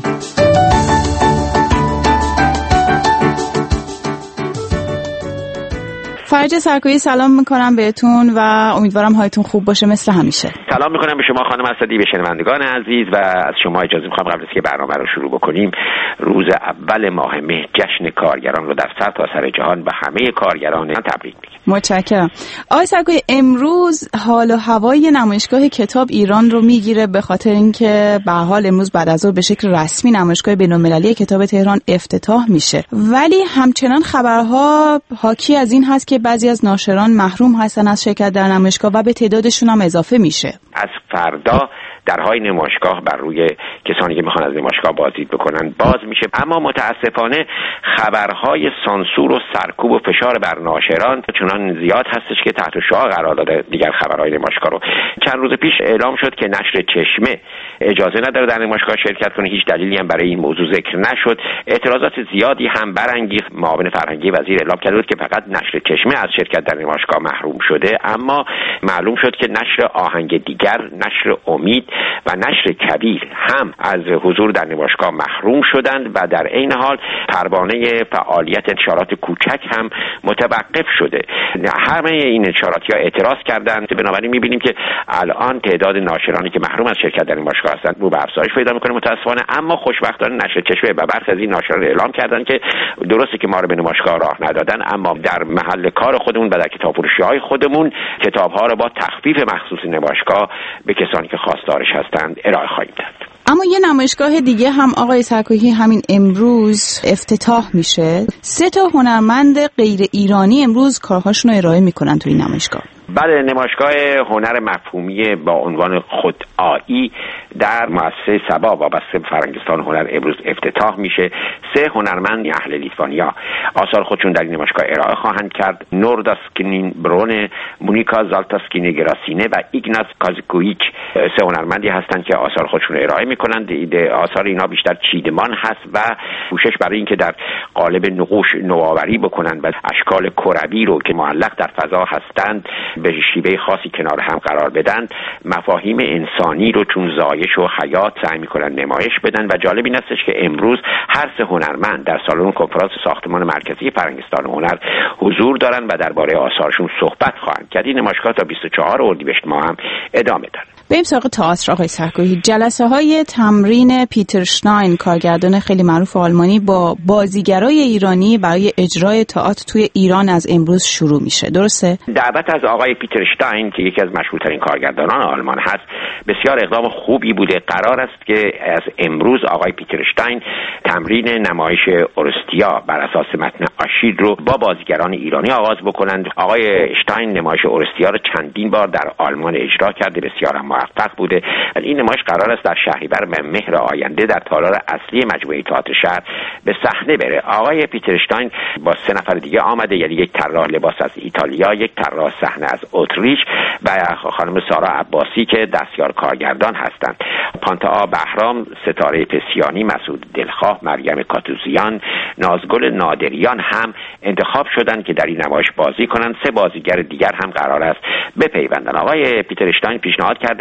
فرج سرکویی سلام میکنم بهتون و امیدوارم حالتون خوب باشه مثل همیشه. سلام میکنم به شما خانم اسدی، به شنوندگان عزیز و از شما اجازه میخوام قبل از که برنامه رو شروع بکنیم روز اول ماه مه جشن کارگران رو در سرتاسر جهان به همه کارگران تبریک میگم. متشکرم. آقای سرکویی امروز حال و هوای نمایشگاه کتاب ایران رو میگیره به خاطر اینکه به حال امروز بعد از ظهر به شکل رسمی نمایشگاه بین‌المللی کتاب تهران افتتاح میشه، ولی همچنان خبرها حاکی از این هست که بعضی از ناشران محروم هستن از شرکت در نمایشگاه و به تعدادشون هم اضافه میشه. از فردا درهای نمایشگاه بر روی کسانی که میخوان از نمایشگاه بازدید بکنن باز میشه، اما متاسفانه خبرهای سانسور و سرکوب و فشار بر ناشران چنان زیاد هستش که تحت شعاع قرار داده دیگر خبرهای نمایشگاه رو. چند روز پیش اعلام شد که نشر چشمه اجازه نداره در نمایشگاه شرکت کنه، هیچ دلیلی هم برای این موضوع ذکر نشد. اعتراضات زیادی هم برانگیخت. معاون فرهنگی وزیر اعلام کرده بود که فقط نشر چشمه از شرکت در نمایشگاه محروم شده، اما معلوم شد که نشر آهنگ دیگر، نشر امید و نشر کبیر هم از حضور در نمایشگاه محروم شدند و در عین حال پروانه فعالیت نشرات کوچک هم متوقف شده. همه این نشراتی‌ها اعتراض کردند. بنابراین می‌بینیم که الان تعداد ناشرانی که محروم از شرکت در نمایشگاه هستند رو به افزایش پیدا می‌کنه متأسفانه، اما خوشبختانه نشر چشمه و برخی از این ناشران اعلام کردند که درسته که ما رو به نمایشگاه راه ندادن، اما در محل کار خودمون و در کتابفروشی‌های خودمون کتاب‌ها رو با تخفیف مخصوص نمایشگاه به کسانی که خواستارش هستند ارائه خواهیم داد. اما یه نمایشگاه دیگه هم آقای سرکویی همین امروز افتتاح میشه. 3 هنرمند غیر ایرانی امروز کارهاشون رو ارائه میکنن توی نمایشگاه. بله، نمایشگاه هنر مفهومی با عنوان خودآیی در مؤسسه سبا وابسته به فرنگستان هنر امروز افتتاح میشه. 3 هنرمند اهل لیتوانیا آثار خودشون در این نمایشگاه ارائه خواهند کرد. نورداسکینین برون، مونیکا زالتاسکینی گراسینه و ایگناس کازیکویچ 3 هنرمندی هستند که آثار خودشون ارائه میکنند. آثار اینا بیشتر چیدمان هست و کوشش برای اینکه در قالب نقوش نوآوری بکنند و اشکال کروی رو که معلق در فضا هستند به شیوه خاصی کنار هم قرار بدن، مفاهیم انسانی رو چون زایش و حیات سعی میکنن نمایش بدن. و جالب این استش که امروز هر 3 هنرمند در سالن کنفرانس ساختمان مرکزی فرنگستان هنر حضور دارن و درباره آثارشون صحبت خواهند کرد. این نمایشگاه تا 24 اردیبهشت ماه هم ادامه داره. بریم سراغ تئاتر آقای سرکویی. جلسه‌های تمرین پیتر شتاین، کارگردان خیلی معروف آلمانی، با بازیگرای ایرانی برای اجرای تئاتر توی ایران از امروز شروع میشه. درسته؟ دعوت از آقای پیتر شتاین که یکی از مشهورترین کارگردانان آلمان هست بسیار اقدام خوبی بوده. قرار است که از امروز آقای پیتر شتاین تمرین نمایش اورستیا بر اساس متن آشیل رو با بازیگران ایرانی آغاز بکنند. آقای شتاین نمایش اورستیا رو چندین بار در آلمان اجرا کرده، بسیار موفق بوده. این نمایش قرار است در شهریور مهر آینده در تالار اصلی مجموعه تئاتر شهر به صحنه بره. آقای پیتر شتاین با 3 نفر دیگه آمده، یعنی یک طراح لباس از ایتالیا، یک طراح صحنه از اتریش و خانم سارا عباسی که دستیار کارگردان هستند. پانتا بهرام، ستاره پسیانی، مسعود دلخواه، مریم کاتوزیان، نازگل نادریان هم انتخاب شدند که در این نمایش بازی کنند. 3 بازیگر دیگر هم قرار است بپیوندن. آقای پیتر شتاین پیشنهاد کرده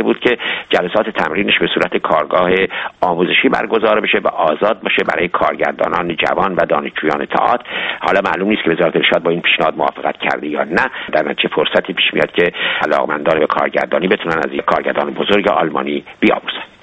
کرده بود که جلسات تمرینش به صورت کارگاه آموزشی برگزار بشه و آزاد باشه برای کارگردانان جوان و دانشجویان تئاتر. حالا معلوم نیست که وزارت ارشاد با این پیشنهاد موافقت کرده یا نه. در نتیجه فرصتی پیش میاد که علاقمندان به کارگردانی بتونن از یک کارگردان بزرگ آلمانی بیاموزند.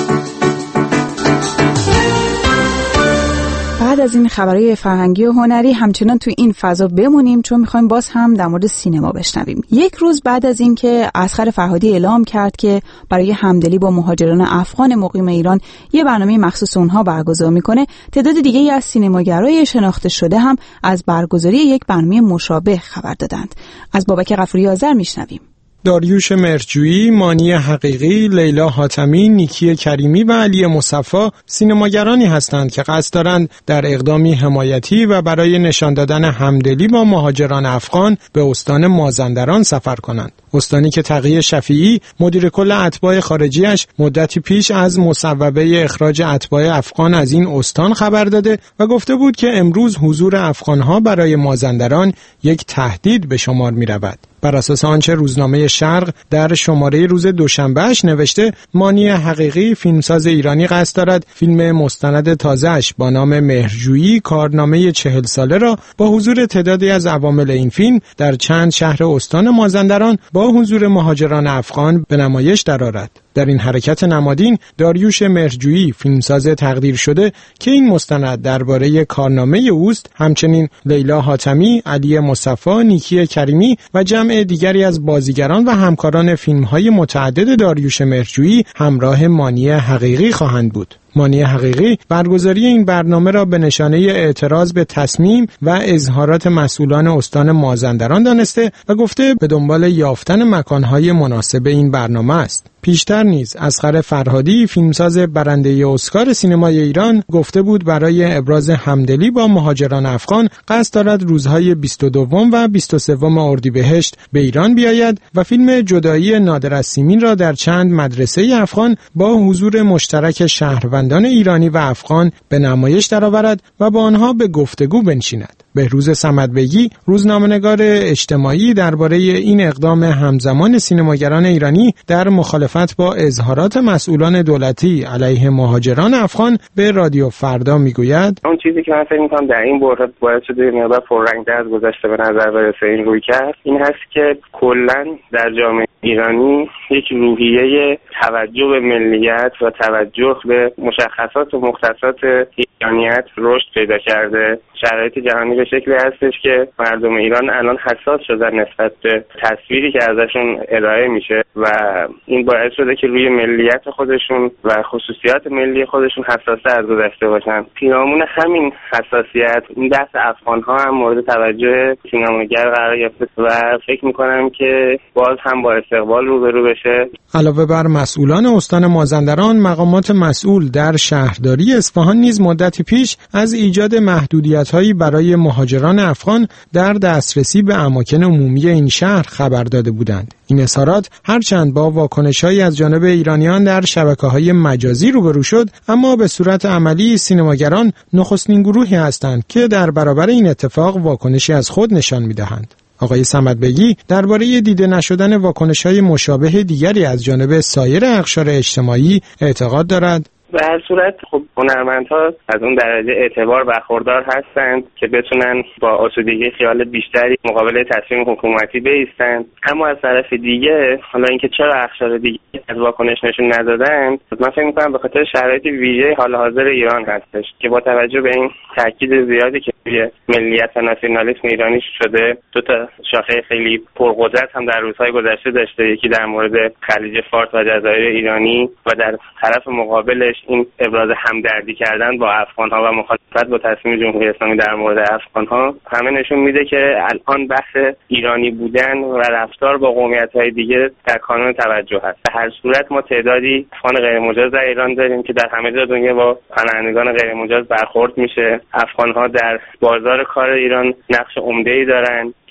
بعد از این خبرهای فرهنگی و هنری همچنان تو این فضا بمونیم، چون میخوایم باز هم در مورد سینما بشنویم. یک روز بعد از این که اصغر فرهادی اعلام کرد که برای همدلی با مهاجران افغان مقیم ایران یه برنامه مخصوص اونها برگزار میکنه، تعداد دیگه‌ای از سینماگرای شناخته شده هم از برگزاری یک برنامه مشابه خبر دادند. از بابک غفوری آذر میشنویم. داریوش مهرجویی، مانی حقیقی، لیلا حاتمی، نیکی کریمی و علی مصفی سینماگرانی هستند که قصد دارند در اقدامی حمایتی و برای نشان دادن همدلی با مهاجران افغان به استان مازندران سفر کنند. استانی که تقی شفیعی مدیر کل اتباع خارجیش مدتی پیش از مصوبه اخراج اتباع افغان از این استان خبر داده و گفته بود که امروز حضور افغانها برای مازندران یک تهدید به شمار می رود. بر اساس آنچه روزنامه شرق در شماره روز دوشنبهش نوشته، مانی حقیقی فیلمساز ایرانی قصد دارد فیلم مستند تازه‌اش با نام مهرجویی کارنامه 40 ساله را با حضور تعدادی از عوامل این فیلم در چند شهر استان مازندران با حضور مهاجران افغان به نمایش درآورد. در این حرکت نمادین داریوش مهرجویی فیلمساز تقدیر شده که این مستند درباره کارنامه اوست، همچنین لیلا حاتمی، علی مصفی، نیکی کریمی و جمع دیگری از بازیگران و همکاران فیلم‌های متعدد داریوش مهرجویی همراه مانی حقیقی خواهند بود. مانی حقیقی برگزاری این برنامه را به نشانه اعتراض به تصمیم و اظهارات مسئولان استان مازندران دانسته و گفته به دنبال یافتن مکانهای مناسب این برنامه است. پیشتر نیز اصغر فرهادی فیلمساز برنده اسکار سینمای ایران گفته بود برای ابراز همدلی با مهاجران افغان قصد دارد روزهای 22 و 23 اردیبهشت به ایران بیاید و فیلم جدایی نادر از سیمین را در چند مدرسه افغان با حضور مشترک شهروندان ایرانی و افغان به نمایش درآورد و با آنها به گفتگو بنشیند. بهروز صمدبگی، روزنامه‌نگار اجتماعی، درباره این اقدام همزمان سینماگران ایرانی در مخالفت با اظهارات مسئولان دولتی علیه مهاجران افغان به رادیو فردا میگوید: اون چیزی که من فکر می‌کنم در این بحران باعث شده مقدار پررنگ‌تر از گذشته به نظر برسه این روی کرد، این هست که کلاً در جامعه ایرانی یک روحیه توجه به ملیت و توجه به مشخصات و مختصات ایرانیت رشد پیدا کرده. شرایط جهانی به شکلی هستش که مردم ایران الان حساس شدن نسبت به تصویری که ازشون ارائه میشه و این باعث شده که روی ملیت خودشون و خصوصیات ملی خودشون حساس‌تر از گذشته باشن. پیرامون همین حساسیت این بحث افغان‌ها هم مورد توجه سینماگر قرار گرفته و فکر می‌کنم که باز هم با استقبال روبرو بشه. علاوه بر مسئولان استان مازندران، مقامات مسئول در شهرداری اصفهان نیز مدتی پیش از ایجاد محدودیت‌هایی برای مهاجران افغان در دسترسی به اماکن عمومی این شهر خبر داده بودند. این اظهارات هرچند با واکنش‌هایی از جانب ایرانیان در شبکه‌های مجازی روبرو شد، اما به صورت عملی سینماگران نخستین گروهی هستند که در برابر این اتفاق واکنشی از خود نشان می‌دهند. آقای صمدبگی درباره دیده نشدن واکنش‌های مشابه دیگری از جانب سایر اقشار اجتماعی اعتقاد دارد. به هر صورت خب هنرمندها از اون درجه اعتبار برخوردار هستند که بتونن با آسودگی خیال بیشتری مقابل تصمیم حکومتی بایستند، اما از طرف دیگه حالا اینکه چرا اقشار دیگه از واکنش نشون ندادن، من فکر می‌کنم به خاطر شرایط ویژه حال حاضر ایران هستش که با توجه به این تاکید زیادی که روی ملیت و ناسیونالیسم ایرانی شده، دو تا شاخه خیلی پرقدرت هم در روزهای گذشته داشته، یکی در مورد خلیج فارس و جزایر ایرانی و در طرف مقابلش این ابراز همدردی کردن با افغان‌ها و مخالفت با تصمیم جمهوری اسلامی در مورد افغان‌ها همه نشون میده که الان بحث ایرانی بودن و رفتار با قومیت‌های دیگه در کانون توجه هست. به هر صورت ما تعدادی افغان غیرمجاز در ایران داریم که در همه جای دنیا با پناهندگان غیرمجاز برخورد میشه. افغان‌ها در بازار کار ایران نقش عمده‌ای دارن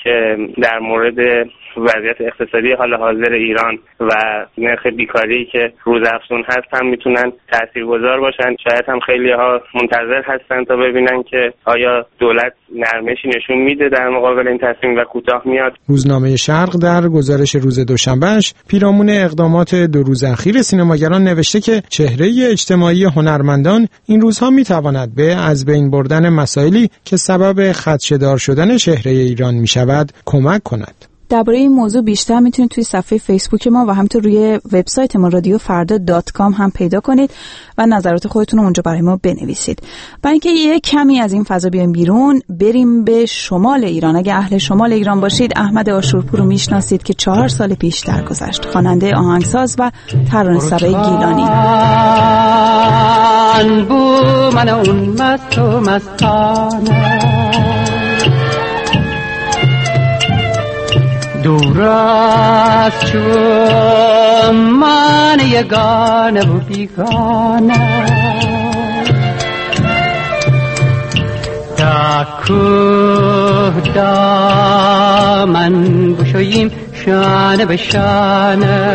که در مورد وضعیت اقتصادی حال حاضر ایران و نرخ بیکاری که روزافزون هست هم میتونن تاثیرگذار باشن. شاید هم خیلی ها منتظر هستن تا ببینن که آیا دولت نرمشی نشون میده در مقابل این تصمیم و کوتاه میاد. روزنامه شرق در گزارش روز دوشنبهش پیرامون اقدامات 2 روز اخیر سینماگران نوشته که چهره اجتماعی هنرمندان این روزها میتواند به از بین بردن مسائلی که سبب خدشه‌دار شدن چهره ایران میشود کمک کند. درباره این موضوع بیشتر میتونید توی صفحه فیسبوک ما و همینطور روی وبسایت ما radiofarda.com هم پیدا کنید و نظرات خودتون رو اونجا برای ما بنویسید. برای اینکه یک کمی از این فضا بیایم بیرون، بریم به شمال ایران. اگه اهل شمال ایران باشید، احمد آشورپور رو میشناسید که 4 سال پیش درگذشت. خواننده، آهنگساز و ترانه‌سرای گیلانی. من اون مست و مستانه دور از چون من یگانه و بیگانه تا کوه دامن بشوییم شانه به شانه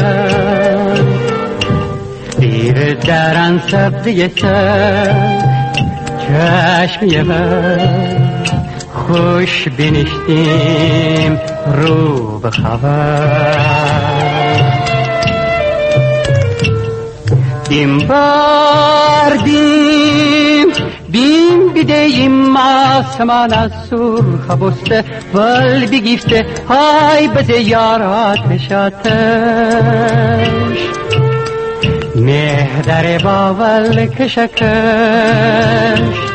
دیر درن سبزی سر چشم یه خوش بنشتیم رو به خبر دیم بردیم بیم بدهیم آسمان از سرخ بسته ول بگیفته های بده یاراتش آتش مهدر باول کشکش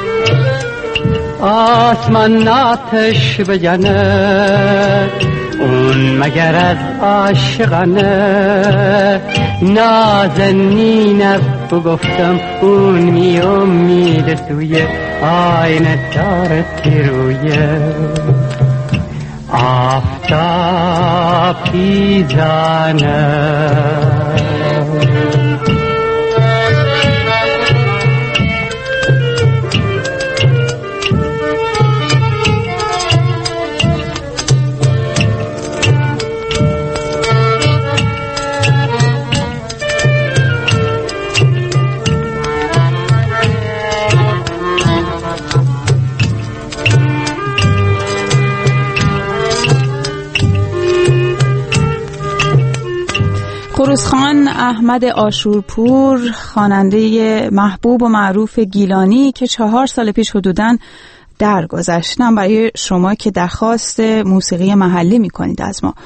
آسمان آتش بجنه اون مگر از عاشقانه نازنین بگفتم اون می امید سوی آینه دارد رویه آفتاب پیزانه خروسخان احمد آشورپور، خواننده محبوب و معروف گیلانی که 4 سال پیش حدوداً درگذشتن، برای شما که درخواست موسیقی محلی میکنید از ما.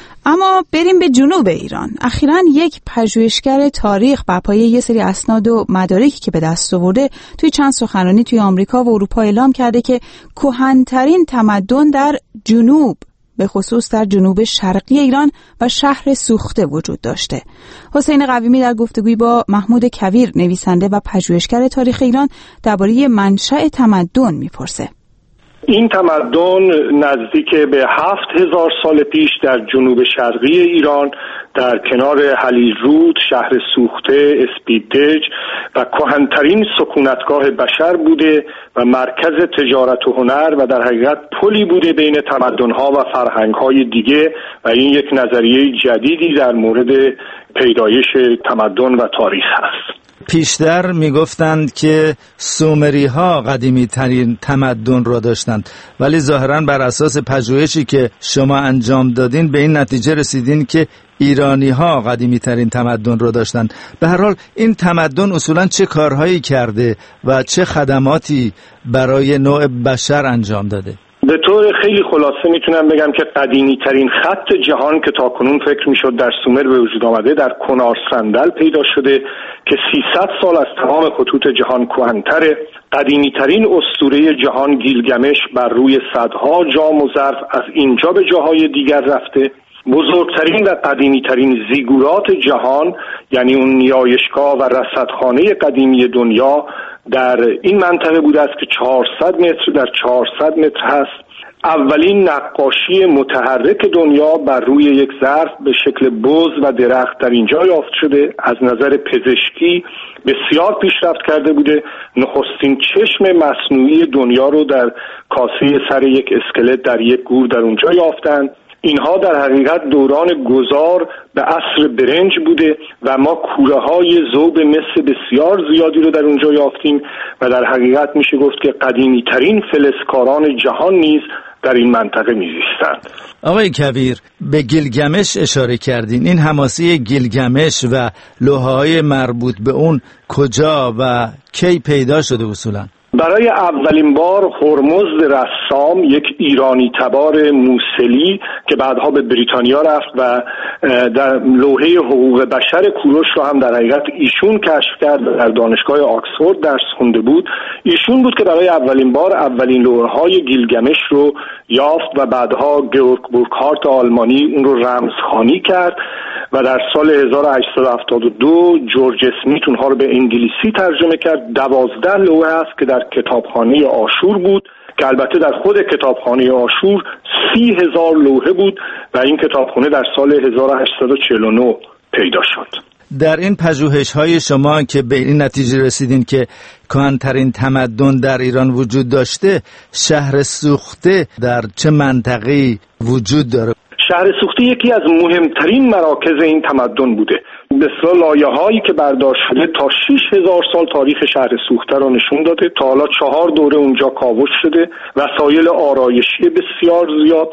اما بریم به جنوب ایران. اخیراً یک پژوهشگر تاریخ بر پایه یه سری اسناد و مدارکی که به دست آورده توی چند سخنرانی توی آمریکا و اروپا اعلام کرده که کهن‌ترین تمدن در جنوب، به خصوص در جنوب شرقی ایران و شهر سوخته وجود داشته. حسین قویمی در گفتگوی با محمود کویر، نویسنده و پژوهشگر تاریخ ایران، درباره منشأ تمدن میپرسه. این تمدن نزدیک به 7000 سال پیش در جنوب شرقی ایران در کنار هلیرود، شهر سوخته، اسپیدج و کهن‌ترین سکونتگاه بشر بوده و مرکز تجارت و هنر و در حقیقت پلی بوده بین تمدن‌ها و فرهنگ‌های دیگه و این یک نظریه جدیدی در مورد پیدایش تمدن و تاریخ است. پیشتر میگفتند که سومری ها قدیمی ترین تمدن را داشتند، ولی ظاهراً بر اساس پژوهشی که شما انجام دادین به این نتیجه رسیدین که ایرانی ها قدیمی ترین تمدن را داشتند. به هر حال این تمدن اصولاً چه کارهایی کرده و چه خدماتی برای نوع بشر انجام داده؟ به طور خیلی خلاصه میتونم بگم که قدیمی ترین خط جهان که تاکنون فکر میشد در سومر به وجود آمده در کنار صندل پیدا شده که 300 سال از تمام خطوط جهان کهن‌تره. قدیمی ترین اسطوره جهان گیلگمش بر روی صدها جام و ظرف از اینجا به جاهای دیگر رفته. بزرگترین و قدیمی ترین زیگورات جهان، یعنی اون نیایشگاه و رصدخانه قدیمی دنیا، در این منطقه بوده است که 400 متر در 400 متر هست. اولین نقاشی متحرک دنیا بر روی یک ظرف به شکل بز و درخت در اینجا یافت شده. از نظر پزشکی بسیار پیشرفت کرده بوده. نخستین چشم مصنوعی دنیا رو در کاسه سر یک اسکلت در یک گور در اونجا یافتند. اینها در حقیقت دوران گذار به عصر برنج بوده و ما کوره های ذوب مس بسیار زیادی رو در اونجا یافتیم و در حقیقت میشه گفت که قدیمی ترین فلزکاران جهان نیز در این منطقه میزیستند. آقای کبیر، به گیلگمش اشاره کردین. این حماسه گیلگمش و لوحه‌های مربوط به اون کجا و کی پیدا شده اصولا؟ برای اولین بار هرمزد رسام، یک ایرانی تبار موصلی که بعدها به بریتانیا رفت و در لوحه حقوق بشر کوروش رو هم در حقیقت ایشون کشف کرد، در دانشگاه آکسفورد درس خونده بود. ایشون بود که برای اولین بار اولین لوحه‌های گیلگمش رو یافت و بعدها گیورگ بورکهارت آلمانی اون رو رمزخوانی کرد و در سال 1872 جورج اسمیت اونها رو به انگلیسی ترجمه کرد. 12 لوحه است که در کتابخانه آشور بود که البته در خود کتابخانه آشور 30,000 لوحه بود و این کتابخانه در سال 1849 پیدا شد. در این پژوهش‌های شما که به این نتیجه رسیدین که کهن‌ترین تمدن در ایران وجود داشته، شهر سوخته در چه منطقه‌ای وجود داره؟ شهر سوخته یکی از مهمترین مراکز این تمدن بوده. به اصطلاح لایه‌هایی که برداشت شده تا 6,000 سال تاریخ شهر سوخته را نشون داده. تا حالا 4 دوره اونجا کاوش شده. وسایل آرایشی بسیار زیاد،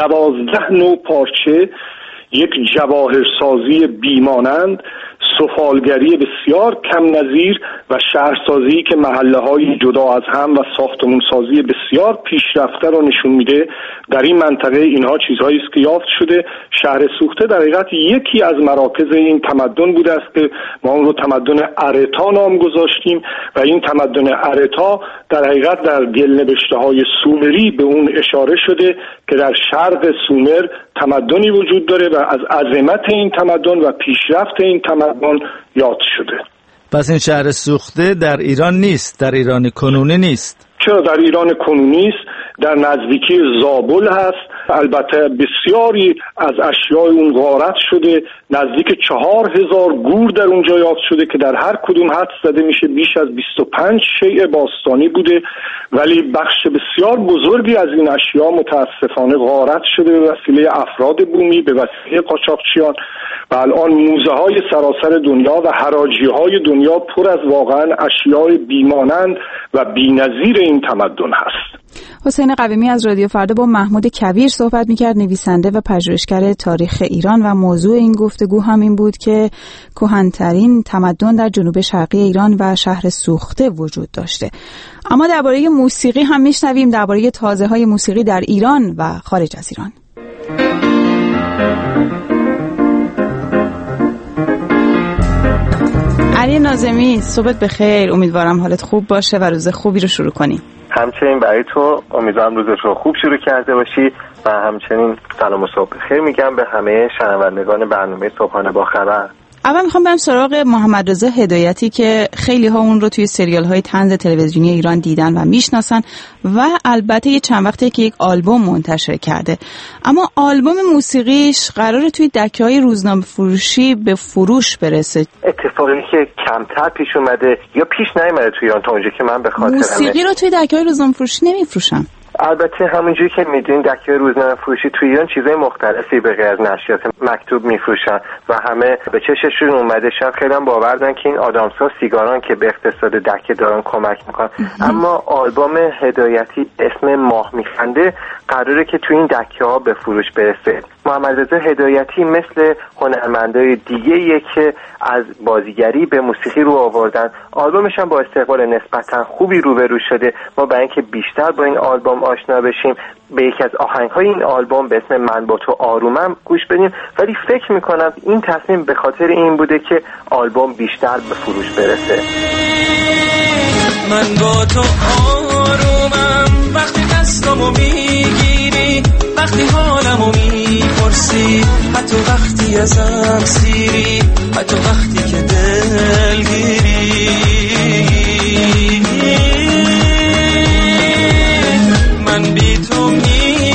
12 نوع پارچه، یک جواهرسازی بیمانند، سفالگری بسیار کم نظیر و شهرسازی که محله‌های جدا از هم و ساختمانسازی بسیار پیشرفته را نشون میده. در این منطقه اینها چیزهایی است که یافت شده. شهر سوخته در حقیقت یکی از مراکز این تمدن بوده است که ما اون رو تمدن ارتا نام گذاشتیم و این تمدن ارتا در حقیقت در گل‌نوشته‌های سومری به اون اشاره شده که در شرق سومر تمدنی وجود داره و از عظمت این تمدن و پیشرفت این تمدن یاد شده. پس این شهر سوخته در ایران نیست، در ایران کنونی نیست. چرا در ایران کنونی است؟ در نزدیکی زابل هست. البته بسیاری از اشیاء اون غارت شده. نزدیک 4,000 گور در اونجا یافت شده که در هر کدوم حدس زده میشه بیش از 25 شیء باستانی بوده، ولی بخش بسیار بزرگی از این اشیاء متاسفانه غارت شده به وسیله افراد بومی، به وسیله قاچاقچیان و الان موزه های سراسر دنیا و حراجی های دنیا پر از واقعا اشیاء بیمانند و بی‌نظیر این تمدن هست. حسین قویمی از رادیو فردا با محمود کبیر صحبت می‌کرد، نویسنده و پژوهشگر تاریخ ایران، و موضوع این گفتگو همین بود که کهن‌ترین تمدن در جنوب شرقی ایران و شهر سوخته وجود داشته. اما درباره موسیقی هم میشنویم، درباره تازه‌های موسیقی در ایران و خارج از ایران. علی ناظمی، صبحت بخیر. امیدوارم حالت خوب باشه و روز خوبی رو شروع کنی. همچنین برای تو، امیدوارم روزت رو خوب شروع کرده باشی و همچنین سلام و صبح بخیر میگم به همه شنوندگان برنامه صبحانه با خبر. اول میخوام برم سراغ محمد رضا هدایتی که خیلی ها اون رو توی سریال های طنز تلویزیونی ایران دیدن و میشناسن و البته یه چند وقته که یک آلبوم منتشر کرده، اما آلبوم موسیقیش قراره توی دکه های روزنامه فروشی به فروش برسه. اتفاقی که کمتر پیش اومده یا پیش نیومده توی ایران تا اونجا که من به خاطرمه. موسیقی رو توی دکه های روزنامه فروشی نمیفروشن. البته همونجوری که میدونین دکه روزنامه فروشی توی ایران چیزای مختلفی به غیر از نشریات مکتوب میفروشن و همه به چششون اومده. شاید خیلی هم باور دارن که این آدامسا سیگاران که به اقتصاد دکه دارن کمک میکنن، اما آلبوم هدایتی اسم ماه میخنده قراره که توی این دکه ها به فروش برسه. محمد رضا هدایتی مثل هنرمندای دیگه‌ایه که از بازیگری به موسیقی رو آوردن. آلبومش هم با استقبال نسبتا خوبی روبرو شده. ما برای اینکه بیشتر با این آلبوم آشنا بشیم به یکی از آهنگ‌های این آلبوم به اسم من با تو آرومم گوش بدیم، ولی فکر می‌کنم این تصمیم به خاطر این بوده که آلبوم بیشتر به فروش برسه. من با تو آرومم وقتی دستمو میگیری، وقتی حالمو میپرسی، حتی وقتی ازم سیری، حتی وقتی که دلگیری. من بی تو میمیرم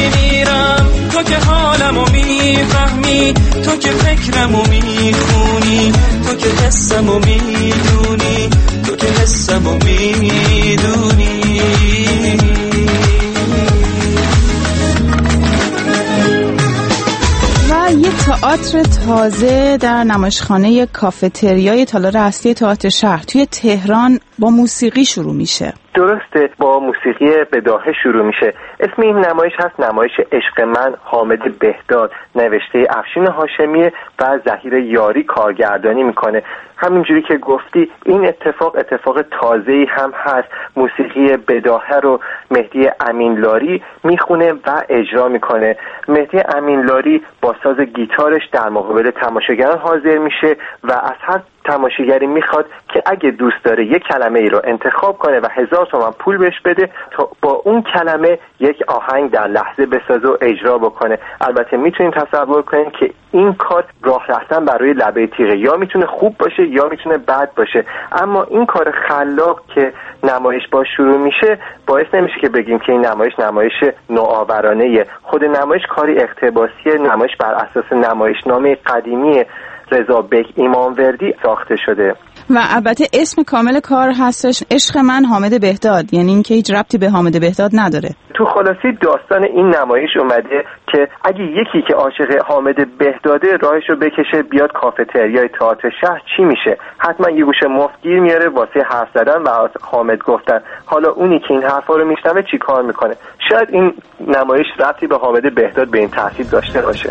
عطر تازه در نمایشخانه کافتریای تالار اصلی تئاتر شهر توی تهران با موسیقی شروع میشه. درسته، با موسیقی بداهه شروع میشه. اسم این نمایش هست نمایش عشق من حامد بهداد، نوشته افشین هاشمی و ظهیر یاری کارگردانی میکنه. همینجوری که گفتی این اتفاق تازه‌ای هم هست. موسیقی بداهه رو مهدی امینلاری میخونه و اجرا میکنه. مهدی امینلاری با ساز گیتارش در مقابل تماشاگران حاضر میشه و از هر تماشاگری میخواد که اگه دوست داره یک کلمه ای رو انتخاب کنه و 1000 تومان پول بهش بده تا با اون کلمه یک آهنگ در لحظه بسازه و اجرا بکنه. البته میتونید تصور کنید که این کار راه رفتن برای لبه تیغه، یا میتونه خوب باشه یا میتونه بد باشه، اما این کار خلاق که نمایش با شروع میشه باعث نمیشه که بگیم که این نمایش نوآورانه. خود نمایش کاری اقتباسی، نمایش بر اساس نمایشنامه قدیمی رضا بک ایمانوردی ساخته شده. و البته اسم کامل کار هستش عشق من حامد بهداد، یعنی این که هیچ ربطی به حامد بهداد نداره. تو خلاصی داستان این نمایش اومده که اگه یکی که عاشق حامد بهداده راهشو بکشه بیاد کافتریای تئاتر شهر چی میشه؟ حتما یه گوشه مفت گیر میاره واسه حرف زدن و حامد گفتن. حالا اونی که این حرفا رو میشنوه چی کار میکنه؟ شاید این نمایش ربطی به حامد بهداد به این ترتیب داشته باشه.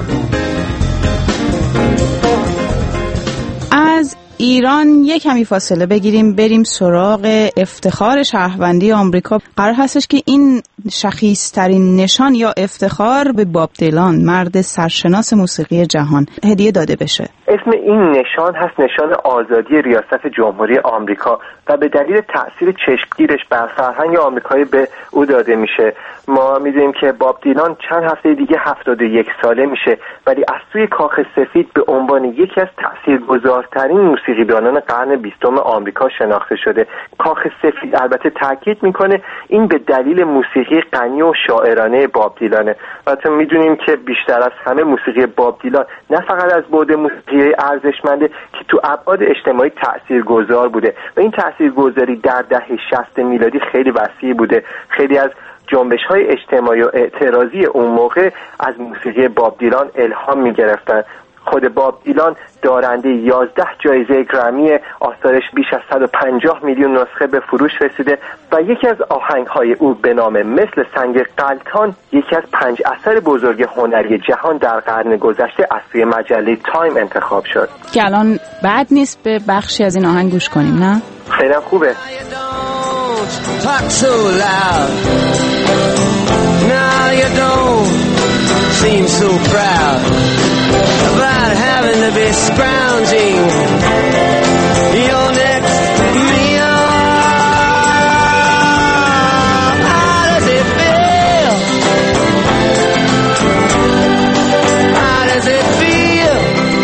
از ایران یک کمی فاصله بگیریم بریم سراغ افتخار شهروندی آمریکا. قرار هستش که این شخیص‌ترین نشان یا افتخار به باب دیلان، مرد سرشناس موسیقی جهان، هدیه داده بشه. اسم این نشان هست نشان آزادی ریاست جمهوری آمریکا و به دلیل تأثیر چشمگیرش بر فرهنگ آمریکایی به او داده میشه. ما میدونیم که باب دیلان چند هفته دیگه 71 ساله میشه، ولی از سوی کاخ سفید به عنوان یکی از تأثیرگذارترین موسیقیدانان قرن 20 آمریکا شناخته شده. کاخ سفید البته تاکید میکنه این به دلیل موسیقی غنی و شاعرانه باب دیلانه. البته میدونیم که بیشتر از همه موسیقی باب دیلان نه فقط از بعد موسیقی ارزشمنده که تو ابعاد اجتماعی تاثیرگذار بوده و این تاثیرگذاری در دهه 60 میلادی خیلی وسیع بوده. خیلی از جنبش‌های اجتماعی و اعتراضی اون موقع از موسیقی باب دیلان الهام می‌گرفتن. خود باب دیلان دارنده 11 جایزه گرمی، آثارش بیش از 150 میلیون نسخه به فروش رسیده و یکی از آهنگ‌های او به نام مثل سنگ غلطان یکی از 5 اثر بزرگ هنری جهان در قرن گذشته از سوی مجله تایم انتخاب شد. که الان بد نیست به بخشی از این آهنگ گوش کنیم، نه؟ خیلی خوبه. Talk so loud. Now you don't seem so proud about having to be scrounging your next meal. How does it feel? How does it feel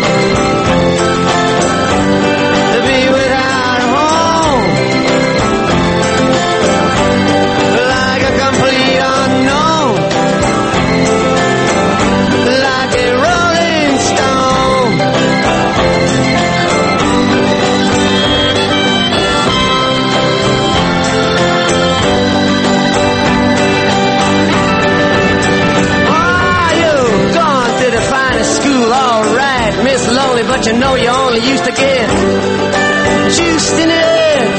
to be without a home? Like a complete unknown, like a rolling stone. Oh, you've gone to the finest school, all right, Miss Lonely, but you know you only used to get juiced in it.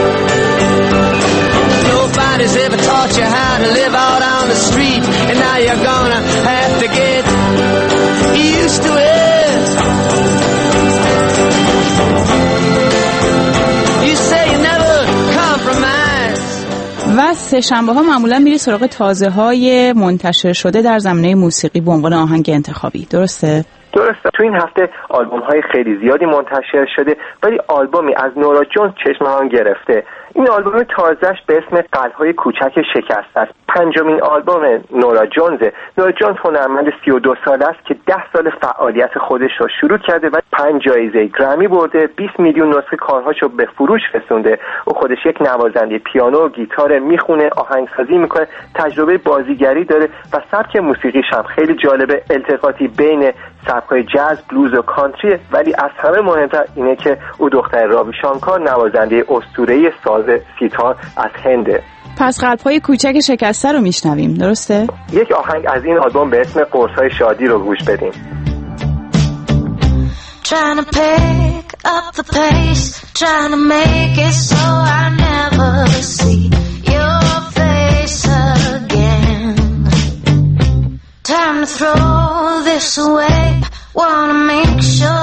Nobody's ever taught you how to live out on the street, and now you're gonna have to get used to it. You say you never compromise. و سه شنبه ها معمولا میری سراغ تازه های منتشر شده در زمینه موسیقی به عنوان آهنگ انتخابی، درسته؟ درسته. تو این هفته آلبوم های خیلی زیادی منتشر شده، ولی آلبومی از نورا جونز چشمم گرفته. این آلبوم تازهش به اسم قلب‌های کوچک شکسته است. 5مین آلبوم نورا جونزه. نورا جونز هنرمند 32 ساله است که 10 سال فعالیت خودش رو شروع کرده و 5 جایزه گرمی برده، 20 میلیون نسخه کارهاشو به فروش رسونده. او خودش یک نوازنده پیانو و گیتار، میخونه، آهنگسازی میکنه، تجربه بازیگری داره و سبک موسیقیش هم خیلی جالبه، التقاطی بین سبک‌های جاز، بلوز و کانتری، ولی از همه مهمتر اینه که او دختر راوی شانکار، نوازنده اسطوره‌ای ساز سیتار از هنده. پس قلب‌های کوچک شکسته رو میشنویم، درسته؟ یک آهنگ از این آلبوم به اسم قرص‌های شادی رو گوش بدیم. trying to pick up the pace, trying to make it so I never see your face again. Time to throw this away, wanna make sure